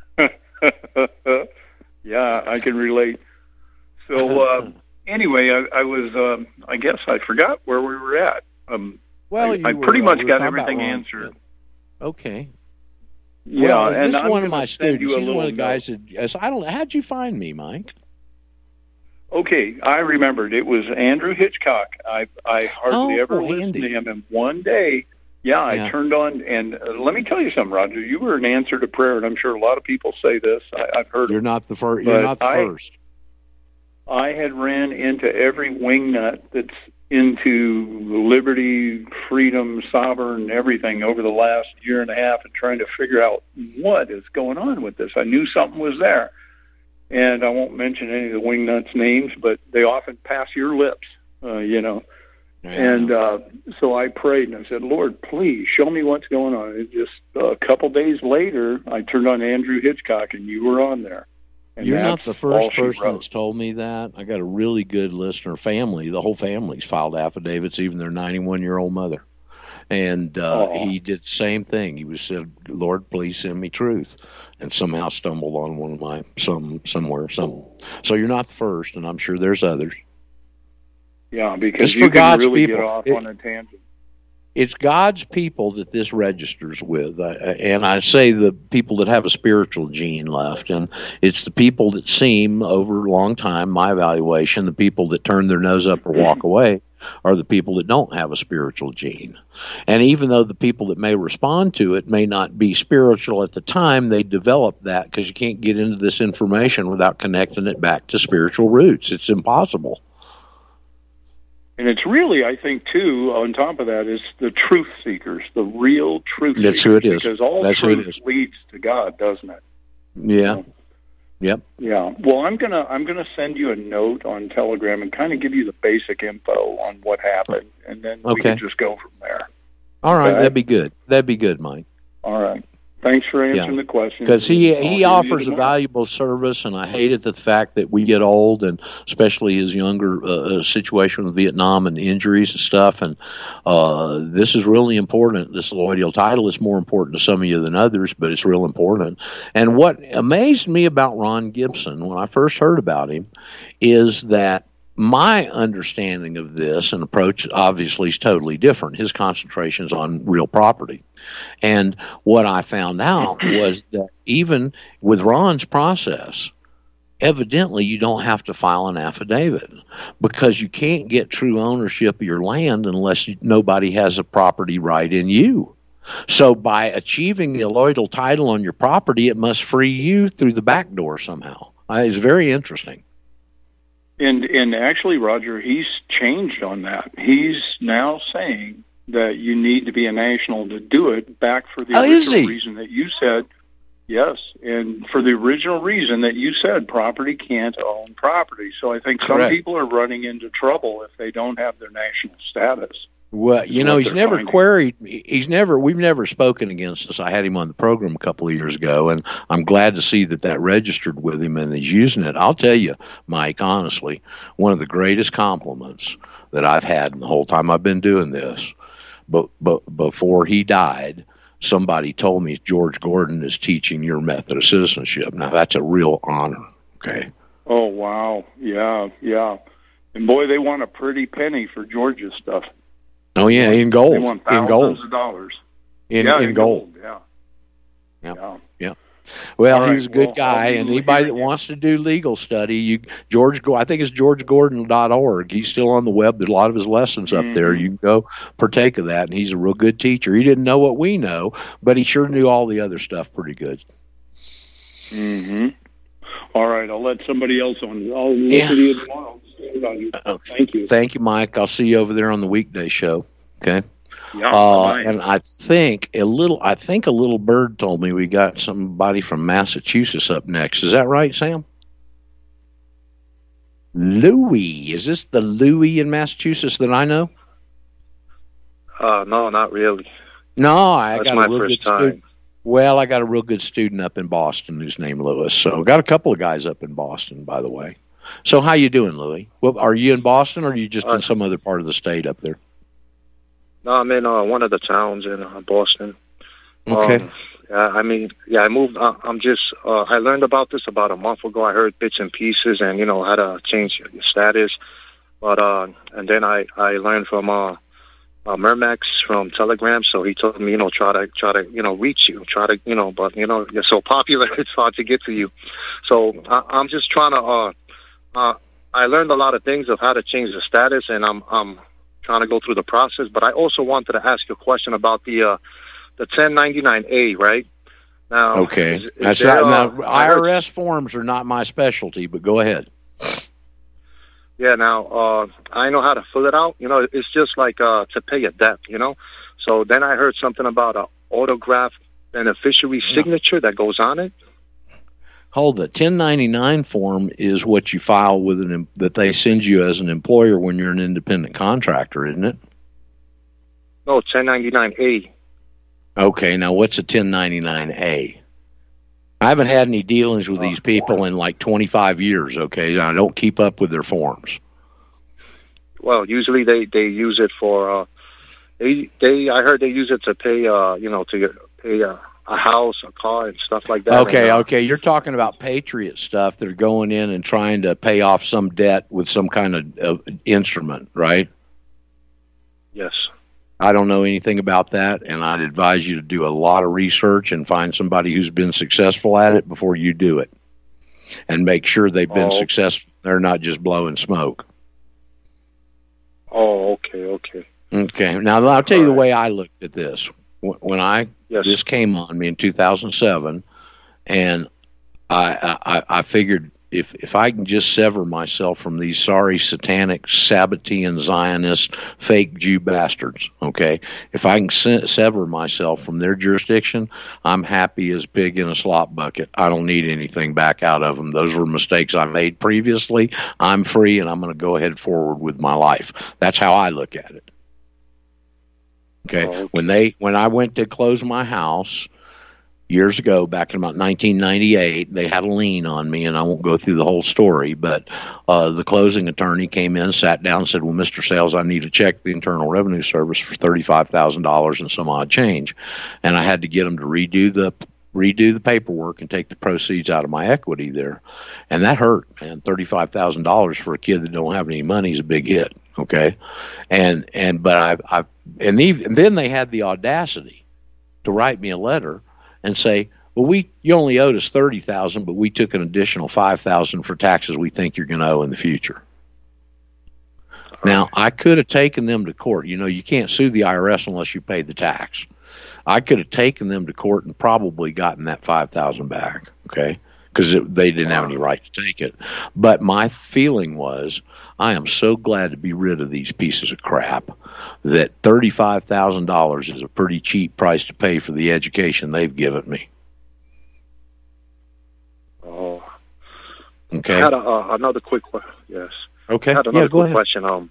Yeah, I can relate. So uh, anyway, I, I was. Um, I guess I forgot where we were at. Um, well, I, I were, pretty much we got everything answered. Okay. Yeah, well, and this I'm one of my students. He's one of the guys note. that. Yes, I don't. How'd you find me, Mike? Okay, I remembered. It was Andrew Hitchcock. I I hardly oh, ever oh, listened Andy. to him, and one day, yeah, I Yeah. turned on. And uh, let me tell you something, Roger. You were an answer to prayer, and I'm sure a lot of people say this. I, I've heard. You're it. not the first. You're But not the I- first. I had ran into every wingnut that's into liberty, freedom, sovereign, everything over the last year and a half and trying to figure out what is going on with this. I knew something was there. And I won't mention any of the wingnuts' names, but they often pass your lips, uh, you know. Yeah. And uh, so I prayed and I said, Lord, please show me what's going on. And just uh, a couple days later, I turned on Andrew Hitchcock and you were on there. And You're not that's the first all she person wrote. that's told me that. I got a really good listener family. The whole family's filed affidavits, even their ninety-one-year-old mother. And uh, Oh. he did the same thing. He was said, "Lord, please send me truth," and somehow stumbled on one of my some somewhere some. So you're not the first, and I'm sure there's others. Yeah, because It's you for can God's really people. get off It- on a tangent. It's God's people that this registers with, I, and I say the people that have a spiritual gene left, and it's the people that seem over a long time, my evaluation, the people that turn their nose up or walk away are the people that don't have a spiritual gene. And even though the people that may respond to it may not be spiritual at the time, they develop that because you can't get into this information without connecting it back to spiritual roots. It's impossible. And it's really, I think, too, on top of that, is the truth seekers, the real truth That's seekers. who it is. Because all That's who it truth is. leads to God, doesn't it? Yeah. Yep. Yeah. Well, I'm gonna I'm gonna send you a note on Telegram and kind of give you the basic info on what happened, and then we Okay. can just go from there. All right, Okay. that'd be good. That'd be good, Mike. All right. Thanks for answering the question. Because he I'll he give you offers a tomorrow. valuable service, and I hated the fact that we get old, and especially his younger uh, situation with Vietnam and injuries and stuff. And uh, this is really important. This Lloydial title is more important to some of you than others, but it's real important. And what amazed me about Ron Gibson when I first heard about him is that my understanding of this and approach obviously is totally different. His concentration is on real property. And what I found out was that even with Ron's process, evidently you don't have to file an affidavit because you can't get true ownership of your land unless you, nobody has a property right in you. So by achieving the alloidal title on your property, it must free you through the back door somehow. Uh, it's very interesting. And and actually, Roger, he's changed on that. He's now saying that you need to be a national to do it, back for the Oh, is original he? reason that you said, yes, and for the original reason that you said property can't own property. So I think some Correct. people are running into trouble if they don't have their national status. Well, you What know, he's they're never finding. queried. He's never. We've never spoken against us. I had him on the program a couple of years ago, and I'm glad to see that that registered with him and he's using it. I'll tell you, Mike, honestly, one of the greatest compliments that I've had in the whole time I've been doing this. But but before he died, somebody told me George Gordon is teaching your method of citizenship. Now that's a real honor. Okay. Oh, wow. Yeah, yeah. And boy, they want a pretty penny for Georgia's stuff. Oh yeah, in gold. They want In thousands gold. of dollars. In yeah, in gold. Yeah. Yeah. Yeah. Yeah. Well, All he right, was a good well, guy, I'll be and anybody that hearing you. wants to do legal study, you George, Go- I think it's george gordon dot org. He's still on the web. There's a lot of his lessons up there. Mhm. You can go partake of that, and he's a real good teacher. He didn't know what we know, but he sure knew all the other stuff pretty good. Mm-hmm. All right, I'll let somebody else on. I'll Yeah. listen to you tomorrow. Thank you. Thank you, Mike. I'll see you over there on the weekday show. Okay. Yeah, Uh, bye. and I think a little. I think a little bird told me we got somebody from Massachusetts up next. Is that right, Sam? Louis. Is this the Louis in Massachusetts that I know? Uh, no, not really. No, I That's got my a real first good time. student. Well, I got a real good student up in Boston who's named Lewis. So got a couple of guys up in Boston, by the way. So how you doing, Louis? Well, are you in Boston, or are you just Uh, in some other part of the state up there? No, I'm in uh, one of the towns in uh, Boston. Okay. Um, yeah, I mean, yeah, I moved. Uh, I'm just. Uh, I learned about this about a month ago. I heard bits and pieces, and you know how to change your status. But uh, and then I I learned from uh, uh, Mermax from Telegram. So he told me, you know, try to try to you know reach you, try to you know, but you know you're so popular, it's hard to get to you. So I, I'm just trying to. Uh, uh, I learned a lot of things of how to change the status, and I'm I'm trying to go through the process. But I also wanted to ask you a question about the uh, the ten ninety-nine A, right? Now, Okay. is- is That's there, not, uh, now, I heard- I R S forms are not my specialty, but go ahead. Yeah, now, uh, I know how to fill it out. You know, it's just like uh, to pay a debt, you know? So then I heard something about a autograph beneficiary signature that goes on it. Hold it. ten ninety-nine form is what you file with an em- that they send you as an employer when you're an independent contractor, isn't it? No, ten ninety-nine A. Okay, now what's a ten ninety-nine A? I haven't had any dealings with these people in like twenty-five years, okay? I don't keep up with their forms. Well, usually they, they use it for, uh, they they I heard they use it to pay uh you know to pay uh, a house, a car, and stuff like that. Okay, and, uh, okay. You're talking about Patriot stuff. They're going in and trying to pay off some debt with some kind of uh, instrument, right? Yes. I don't know anything about that, and I'd advise you to do a lot of research and find somebody who's been successful at it before you do it, and make sure they've been Oh. successful. They're not just blowing smoke. Oh, okay, okay. Okay. Now, I'll tell you the way I looked at this. Wh- When I Yes. this came on me in two thousand seven, and I, I, I figured if if I can just sever myself from these sorry satanic Sabbatean Zionist fake Jew bastards, okay, if I can se- sever myself from their jurisdiction, I'm happy as pig in a slop bucket. I don't need anything back out of them. Those were mistakes I made previously. I'm free, and I'm going to go ahead forward with my life. That's how I look at it. Okay. Oh, okay. When they when I went to close my house years ago, back in about nineteen ninety-eight, they had a lien on me, and I won't go through the whole story, but uh, the closing attorney came in, sat down, and said, well, Mister Sales, I need to check the Internal Revenue Service for thirty-five thousand dollars and some odd change. And I had to get them to redo the redo the paperwork and take the proceeds out of my equity there. And that hurt, man. thirty-five thousand dollars for a kid that don't have any money is a big hit. Okay. And, and, but I, I, and even and then they had the audacity to write me a letter and say, well, we, you only owed us thirty thousand, but we took an additional five thousand for taxes we think you're going to owe in the future. Now, I could have taken them to court. You know, you can't sue the I R S unless you pay the tax. I could have taken them to court and probably gotten that five thousand back, okay, because they didn't have any right to take it. But my feeling was, I am so glad to be rid of these pieces of crap that thirty-five thousand dollars is a pretty cheap price to pay for the education they've given me. Oh. Okay. I had a, uh, another quick question. Yes. Okay. I had another Yeah, go quick ahead. question. Um.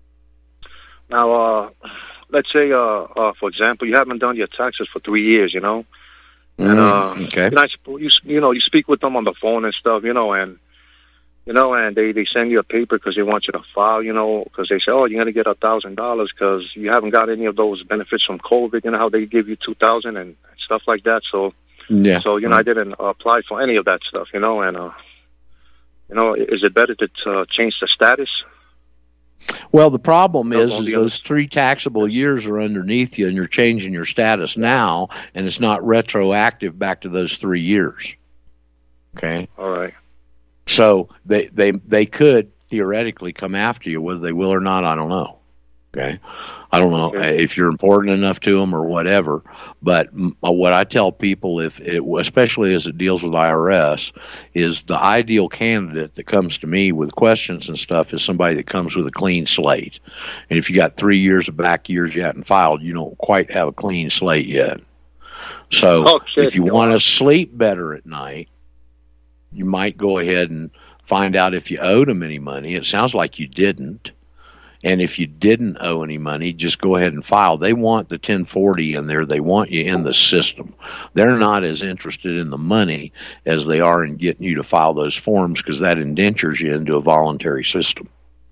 Now, uh, let's say, uh, uh, for example, you haven't done your taxes for three years, you know, and uh, Mm, okay. you know, I suppose you, you know, you speak with them on the phone and stuff, you know, and you know, and they they send you a paper because they want you to file, you know, because they say, oh, you're gonna get a thousand dollars because you haven't got any of those benefits from COVID. You know how they give you two thousand and stuff like that. So, Yeah. so you know, I didn't apply for any of that stuff, you know, and uh, you know, is it better to uh, change the status? Well, the problem No, is, on is the those three taxable years are underneath you, and you're changing your status now, and it's not retroactive back to those three years. Okay. All right. So they they they could theoretically come after you, whether they will or not. I don't know. Okay. I don't know Okay. if you're important enough to them or whatever. But m- what I tell people, if it, especially as it deals with I R S, is the ideal candidate that comes to me with questions and stuff is somebody that comes with a clean slate. And if you got three years of back years you hadn't filed, you don't quite have a clean slate yet. So Oh, shit. if you want to sleep better at night, you might go ahead and find out if you owed them any money. It sounds like you didn't. And if you didn't owe any money, just go ahead and file. They want the ten forty in there. They want you in the system. They're not as interested in the money as they are in getting you to file those forms, because that indentures you into a voluntary system.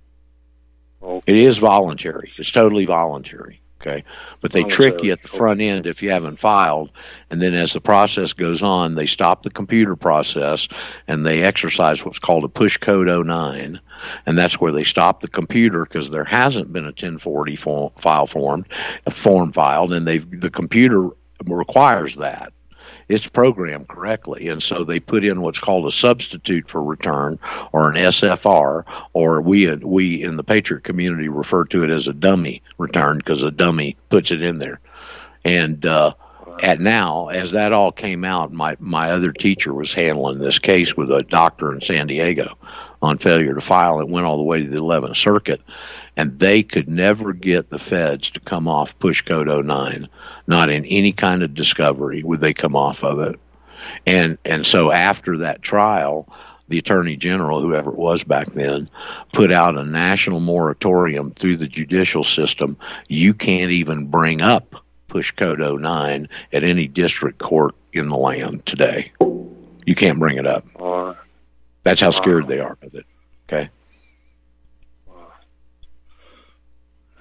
It is voluntary. It's totally voluntary. Okay. But they trick you at the front end if you haven't filed. And then as the process goes on, they stop the computer process and they exercise what's called a push code oh nine. And that's where they stop the computer because there hasn't been a ten forty fo- file formed, a form filed, and they've the computer requires that. It's programmed correctly, and so they put in what's called a substitute for return, or an S F R, or we we in the Patriot community refer to it as a dummy return because a dummy puts it in there. And uh, at now, as that all came out, my my other teacher was handling this case with a doctor in San Diego on failure to file. It went all the way to the eleventh Circuit, and they could never get the feds to come off push code oh nine. Not in any kind of discovery would they come off of it. And and so after that trial, the Attorney General, whoever it was back then, put out a national moratorium through the judicial system. You can't even bring up push code oh nine at any district court in the land today. You can't bring it up. Uh, That's how scared they are of it. Okay.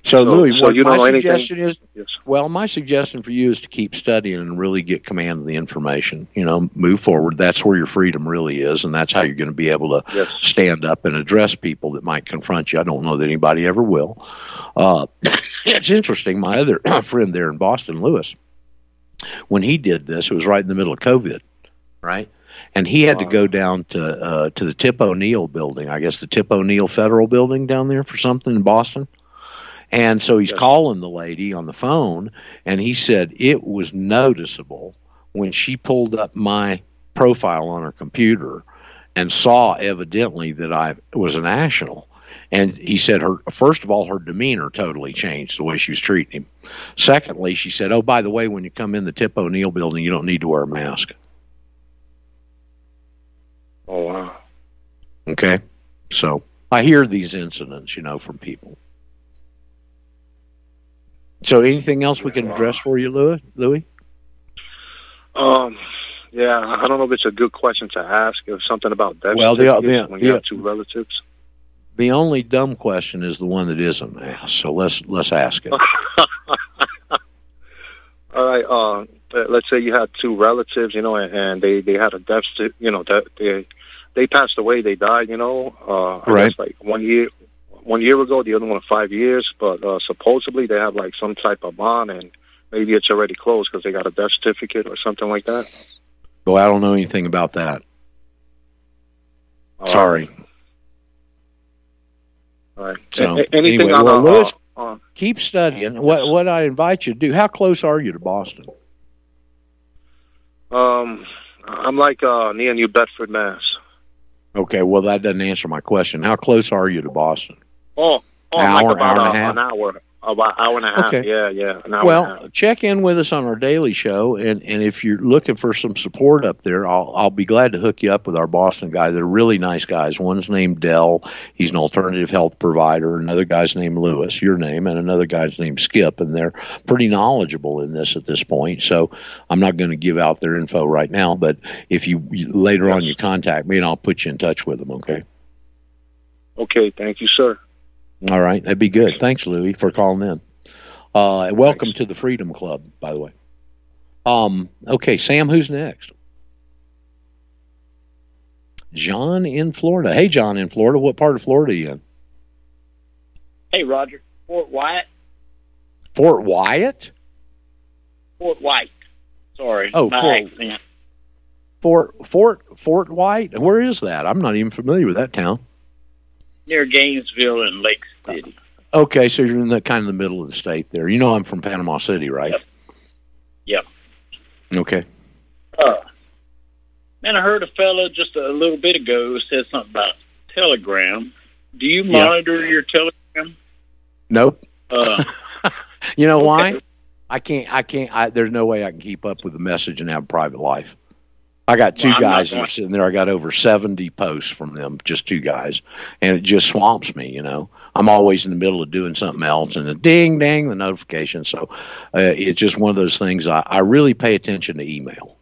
So, so Louis, so what you my don't know suggestion anything? is, yes. well, my suggestion for you is to keep studying and really get command of the information. You know, move forward. That's where your freedom really is, and that's how you're going to be able to yes. stand up and address people that might confront you. I don't know that anybody ever will. Uh, it's interesting. My other friend there in Boston, Lewis, when he did this, it was right in the middle of COVID, right? And he had wow. to go down to uh, to the Tip O'Neill building, I guess the Tip O'Neill Federal building down there for something in Boston. And so he's yes. calling the lady on the phone, and he said it was noticeable when she pulled up my profile on her computer and saw evidently that I was a national. And he said, her first of all, her demeanor totally changed, the way she was treating him. Secondly, she said, oh, by the way, when you come in the Tip O'Neill building, you don't need to wear a mask. Oh, wow. Okay. So I hear these incidents, you know, from people. So anything else we can address for you, Louis? Louis? Um, yeah, I don't know if it's a good question to ask. If something about death well, the, the, when the, you have two relatives. The only dumb question is the one that isn't asked. So let's let's ask it. All right. Uh, let's say you had two relatives, you know, and, and they, they had a death, you know, that they they passed away, they died, you know. Uh, I right. guess like one year. One year ago, the other one five years, but uh, supposedly they have like some type of bond, and maybe it's already closed because they got a death certificate or something like that. Well, I don't know anything about that. Uh, Sorry. All right. So, a- anything anyway, on well, uh, Louis, uh, keep studying. What what I invite you to do. How close are you to Boston? Um, I'm like uh, near New Bedford, Mass. Okay, well, that doesn't answer my question. How close are you to Boston? Oh, oh hour, like about hour and uh, a half? an hour. About an hour and a half. Okay. Yeah, yeah, an hour well, and a half. check in with us on our daily show, and, and if you're looking for some support up there, I'll I'll be glad to hook you up with our Boston guys. They're really nice guys. One's named Dell. He's an alternative health provider. Another guy's named Lewis, your name, and another guy's named Skip, and they're pretty knowledgeable in this at this point. So I'm not going to give out their info right now, but if you, you later on you contact me, and I'll put you in touch with them, okay? Okay, thank you, sir. All right, that'd be good. Thanks, Louis, for calling in. Uh, welcome Thanks. to the Freedom Club, by the way. Um, okay, Sam, who's next? John in Florida. Hey, John in Florida. What part of Florida are you in? Hey, Roger. Fort Wyatt. Fort Wyatt? Fort White. Sorry. Oh, my Fort, accent. Fort Fort Fort White. Where is that? I'm not even familiar with that town. Near Gainesville and Lake City. Okay, so you're in the kind of the middle of the state there. You know I'm from Panama City, right? Yep. Yep. Okay. Uh, man, I heard a fellow just a little bit ago said something about Telegram. Do you monitor yeah. your Telegram? Nope. Uh, you know okay. why? I can't. I can't. I, there's no way I can keep up with the message and have a private life. I got two well, guys that are sitting there. I got over seventy posts from them, just two guys, and it just swamps me. You know, I'm always in the middle of doing something else, and the ding, dang, the notification. So uh, it's just one of those things. I, I really pay attention to email.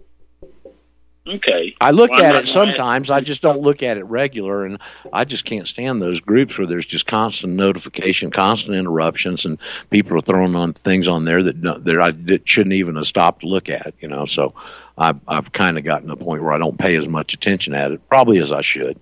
Okay. I look well, at it sometimes. I just don't look at it regular, and I just can't stand those groups where there's just constant notification, constant interruptions, and people are throwing on things on there that no, that I that shouldn't even have stopped to look at. You know, so I've I've kind of gotten to a point where I don't pay as much attention at it, probably as I should.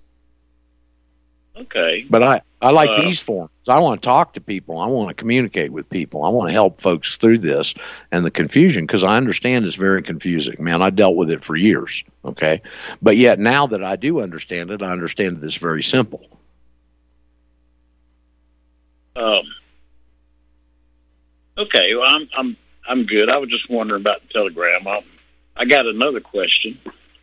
Okay. But I, I like uh, these forums. I want to talk to people. I want to communicate with people. I want to help folks through this and the confusion, because I understand it's very confusing. Man, I dealt with it for years, okay? But yet now that I do understand it, I understand that it's very simple. Um. Okay, well, I'm I'm I'm good. I was just wondering about the Telegram. I, I got another question.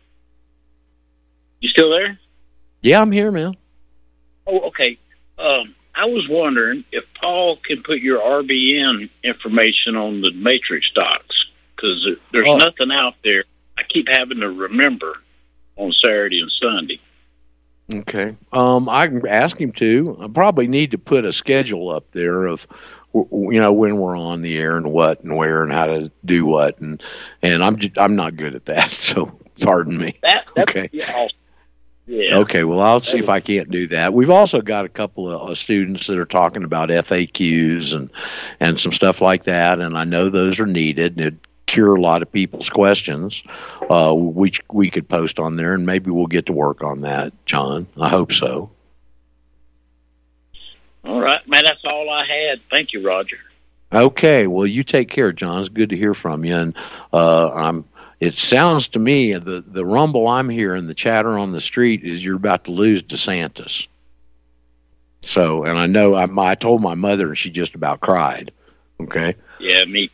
You still there? Yeah, I'm here, man. Oh, okay. Um, I was wondering if Paul can put your R B N information on the Matrix stocks, because there's oh. nothing out there. I keep having to remember on Saturday and Sunday. Okay. Um, I can ask him to. I probably need to put a schedule up there of, you know, when we're on the air and what and where and how to do what, and and I'm just, I'm not good at that, so pardon me. That that's okay. yeah, awesome. Yeah. Okay, well, I'll see if I can't do that. We've also got a couple of uh, students that are talking about F A Qs and, and some stuff like that, and I know those are needed, and it'd cure a lot of people's questions, uh, which we could post on there, and maybe we'll get to work on that, John. I hope so. All right, man, that's all I had. Thank you, Roger. Okay, well, you take care, John. It's good to hear from you, and uh, I'm. It sounds to me, the, the rumble I'm hearing, the chatter on the street, is you're about to lose DeSantis. So, and I know I, I told my mother, and she just about cried. Okay? Yeah, me.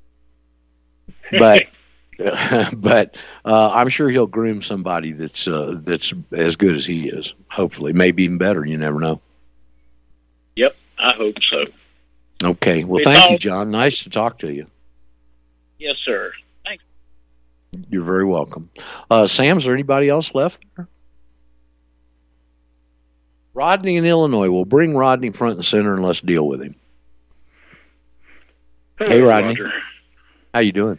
But but uh, I'm sure he'll groom somebody that's uh, that's as good as he is. Hopefully, maybe even better. You never know. Yep, I hope so. Okay. Well, It's thank all- you, John. Nice to talk to you. Yes, sir. Thanks. You're very welcome. Uh, Sam, is there anybody else left? Rodney in Illinois. We'll bring Rodney front and center and let's deal with him. Hey, Rodney. Roger. How you doing?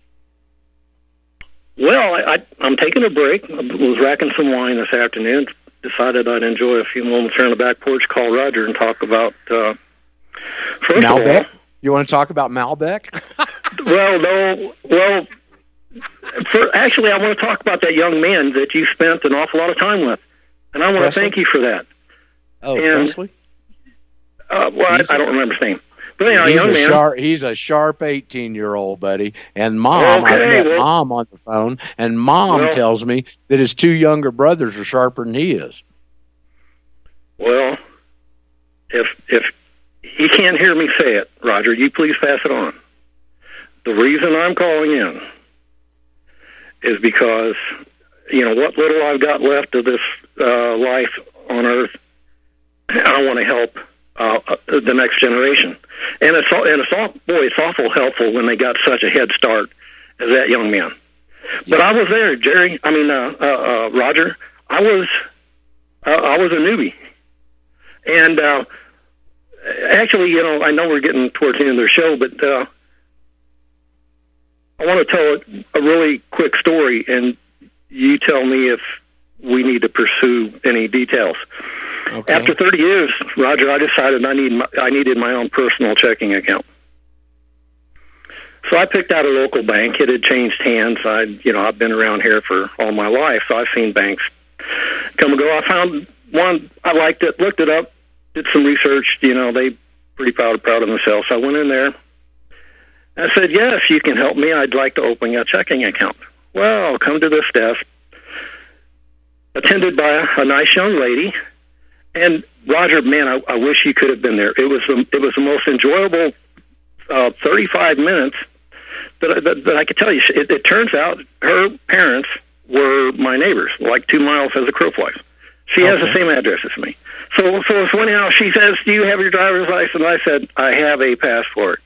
Well, I, I, I'm taking a break. I was racking some wine this afternoon. Decided I'd enjoy a few moments here on the back porch, call Roger, and talk about, uh, first Malbec? of all... You want to talk about Malbec? Well, no. Well, for, actually, I want to talk about that young man that you spent an awful lot of time with. And I want Presley? to thank you for that. Oh, and, Presley? Uh, well, I, I don't remember his name. But anyhow, he's young a man... sharp, he's a sharp eighteen-year-old, buddy. And mom, Okay, I met well- mom on the phone, and mom Well- tells me that his two younger brothers are sharper than he is. Well, if if he can't hear me say it, Roger, you please pass it on. The reason I'm calling in is because, you know, what little I've got left of this uh, life on Earth, I want to help uh, the next generation. And it's all, and it's all, boy, it's awful helpful when they got such a head start as that young man. But I was there, Jerry. I mean, uh, uh, uh, Roger. I was, uh, I was a newbie. And uh, actually, you know, I know we're getting towards the end of the show, but uh, I want to tell a, a really quick story, and you tell me if we need to pursue any details. Okay. After thirty years, Roger, I decided I need my, I needed my own personal checking account. So I picked out a local bank. It had changed hands. I, you know, I've been around here for all my life, so I've seen banks come and go. I found one I liked it, looked it up, did some research. You know, they pretty proud proud of themselves. So I went in there. I said, "Yes, you can help me. I'd like to open a checking account." Well, I'll come to this desk, attended by a, a nice young lady. And Roger, man, I, I wish you could have been there. It was the, it was the most enjoyable uh, thirty-five minutes that, that, that I could tell you. It, it turns out her parents were my neighbors, like two miles as a crow flies. She has the same address as me. So, so it's when now she says, "Do you have your driver's license?" I said, "I have a passport."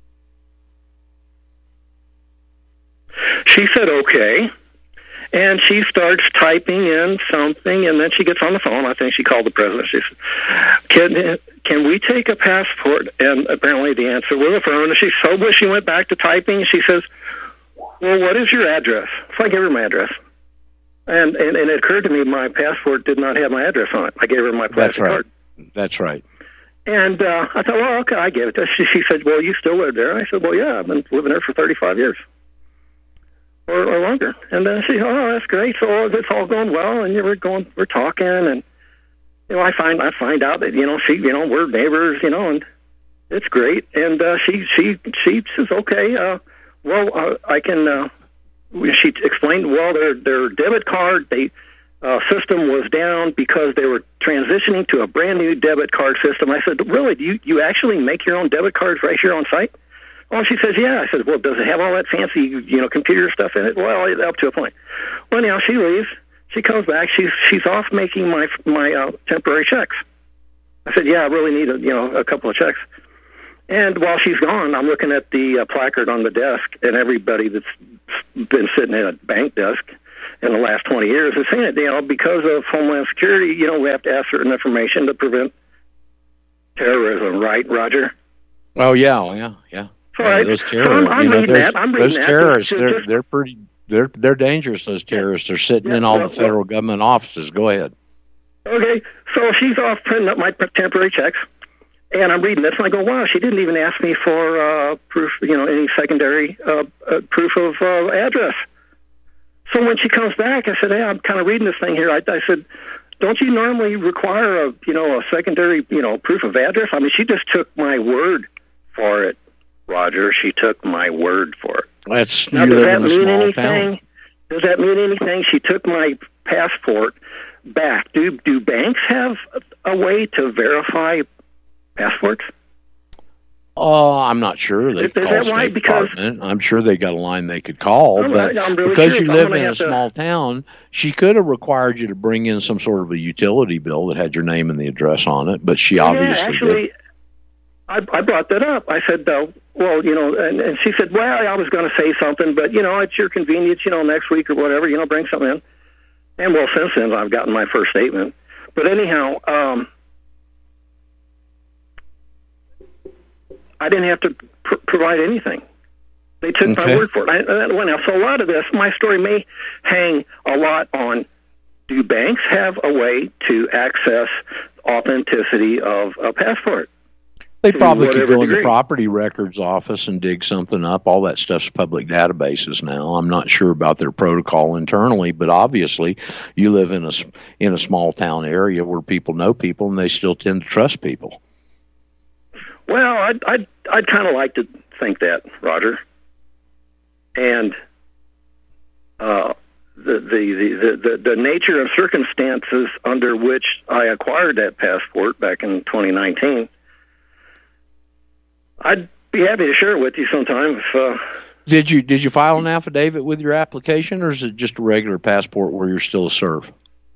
She said, "Okay." And she starts typing in something, and then she gets on the phone. I think she called the president. She said, can, can we take a passport? And apparently the answer was affirmative. She, so when she went back to typing, she says, "Well, what is your address?" So I gave her my address. And, and, and it occurred to me my passport did not have my address on it. I gave her my plastic That's right. card. That's right. And uh, I thought, well, okay, I gave it to her. She, she said, "Well, you still live there?" I said, "Well, yeah, I've been living there for thirty-five years. Or, or longer." And then she, "Oh, that's great. So it's all going well, and we're going, we're talking, and you know, I find I find out that you know she, you know, we're neighbors, you know, and it's great." And uh, she she she says, "Okay, uh, well, uh, I can." Uh, she explained, well, their their debit card they uh, system was down because they were transitioning to a brand new debit card system. I said, "Really? Do you you actually make your own debit cards right here on site?" Oh, she says, "Yeah." I said, "Well, does it have all that fancy, you know, computer stuff in it?" "Well, up to a point." Well, now she leaves. She comes back. She's she's off making my my uh, temporary checks. I said, "Yeah, I really need a you know a couple of checks." And while she's gone, I'm looking at the uh, placard on the desk, and everybody that's been sitting at a bank desk in the last twenty years is saying it. You know, because of Homeland Security, you know, we have to ask certain information to prevent terrorism, right, Roger? Oh yeah, yeah, yeah. All right. Those So terrorists, I'm, I'm you know, reading those, that. I'm reading those that. terrorists, Just- they're just- they're pretty They're they're dangerous. Those terrorists. They're sitting yeah, in all well, the federal well, government offices. Go ahead. Okay, so she's off printing up my temporary checks, and I'm reading this, and I go, wow, she didn't even ask me for uh, proof, you know, any secondary uh, uh, proof of uh, address. So when she comes back, I said, hey, I'm kind of reading this thing here. I, I said, don't you normally require a, you know, a secondary, you know, proof of address? I mean, she just took my word for it, Roger. She took my word for it. That's, now, does that mean anything? Town. Does that mean anything? She took my passport back. Do do banks have a way to verify passports? Oh, I'm not sure. They is, is that why? Because I'm sure they got a line they could call, I'm, but I'm really because curious. you live in a to... small town, she could have required you to bring in some sort of a utility bill that had your name and the address on it. But she yeah, obviously actually, did. I, I brought that up. I said, uh, well, you know, and, and she said, well, I was going to say something, but you know, it's your convenience. You know, next week or whatever, you know, bring something in. And, well, since then, I've gotten my first statement. But anyhow, um, I didn't have to pr- provide anything. They took okay. my word for it. I, I went out. So a lot of this, my story may hang a lot on, do banks have a way to access authenticity of a passport? They probably could go in the property records office and dig something up. All that stuff's public databases now. I'm not sure about their protocol internally, but obviously you live in a, in a small town area where people know people and they still tend to trust people. Well, I'd, I'd, I'd kind of like to think that, Roger. And uh, the, the, the, the, the nature and circumstances under which I acquired that passport back in twenty nineteen, I'd be happy to share it with you sometime. If, uh, did you did you file an affidavit with your application, or is it just a regular passport where you're still a serf?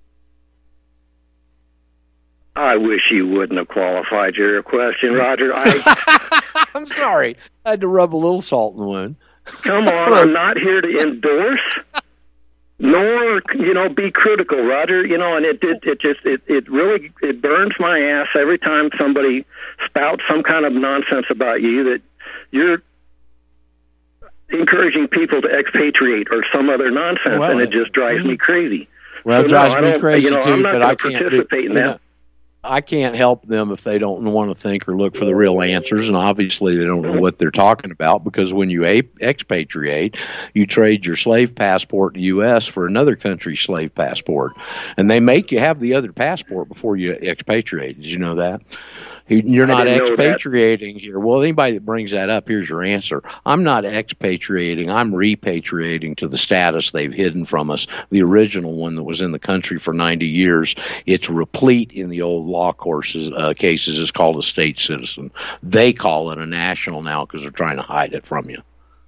I wish you wouldn't have qualified your question, Roger. I, I'm sorry. I had to rub a little salt in the wound. Come on, I'm not here to endorse, nor, you know, be critical, Roger. You know, and it it, it just it, it really it burns my ass every time somebody spouts some kind of nonsense about you that you're encouraging people to expatriate or some other nonsense, well, and it just drives me crazy. Well, so it drives no, me crazy you know, too, I'm not but I can't participate do, in that. I can't help them if they don't want to think or look for the real answers, and obviously they don't know what they're talking about, because when you expatriate, you trade your slave passport in the U S for another country's slave passport, and they make you have the other passport before you expatriate. Did you know that? You're not expatriating here. Well, anybody that brings that up, here's your answer. I'm not expatriating. I'm repatriating to the status they've hidden from us, the original one that was in the country for ninety years. It's replete in the old law courses, uh, cases. It's called a state citizen. They call it a national now because they're trying to hide it from you.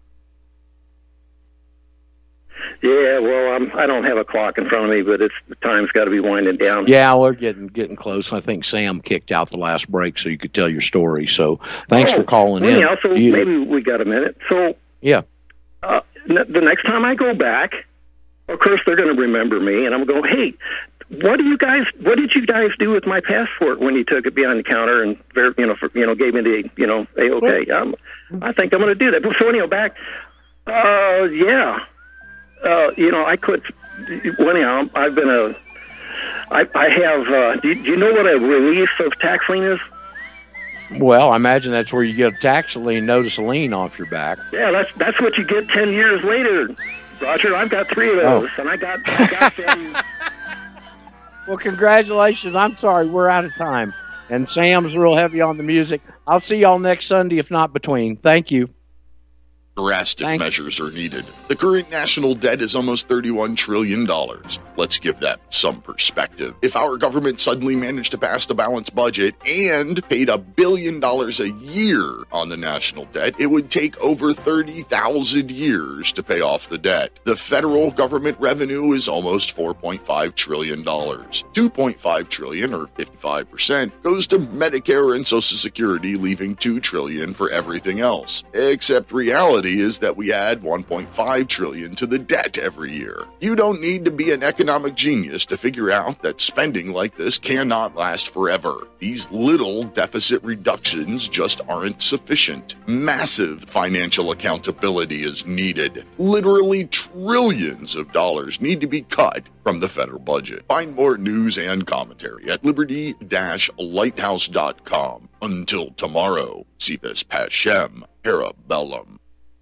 Yeah, well, um, I don't have a clock in front of me, but it's the time's got to be winding down. Yeah, we're getting getting close. I think Sam kicked out the last break so you could tell your story. So thanks oh, for calling well, in. Yeah, so you, maybe we got a minute. So yeah, uh, n- the next time I go back, of course they're going to remember me, and I'm going, hey, what do you guys? What did you guys do with my passport when you took it behind the counter and you know for, you know gave me the you know a okay? Um, I think I'm going to do that. So anyhow, back. Uh, yeah. Uh, you know, I could. Well, anyhow, I've been a. I, I have. Uh, do, you, do you know what a release of tax lien is? Well, I imagine that's where you get a tax lien, notice a lien off your back. Yeah, that's that's what you get ten years later, Roger. I've got three of those, oh. and I got. I got them. Well, congratulations. I'm sorry, we're out of time, and Sam's real heavy on the music. I'll see y'all next Sunday, if not between. Thank you. Drastic Thank measures are needed. The current national debt is almost thirty-one trillion dollars. Let's give that some perspective. If our government suddenly managed to pass the balanced budget and paid a billion dollars a year on the national debt, it would take over thirty thousand years to pay off the debt. The federal government revenue is almost four point five trillion dollars. two point five trillion dollars, or fifty-five percent, goes to Medicare and Social Security, leaving two trillion dollars for everything else. Except reality reality is that we add one point five trillion dollars to the debt every year. You don't need to be an economic genius to figure out that spending like this cannot last forever. These little deficit reductions just aren't sufficient. Massive financial accountability is needed. Literally trillions of dollars need to be cut from the federal budget. Find more news and commentary at liberty dash lighthouse dot com. Until tomorrow, si vis pacem, parabellum.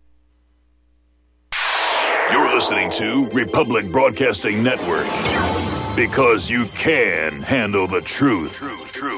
You're listening to Republic Broadcasting Network, because you can handle the truth. Truth, truth.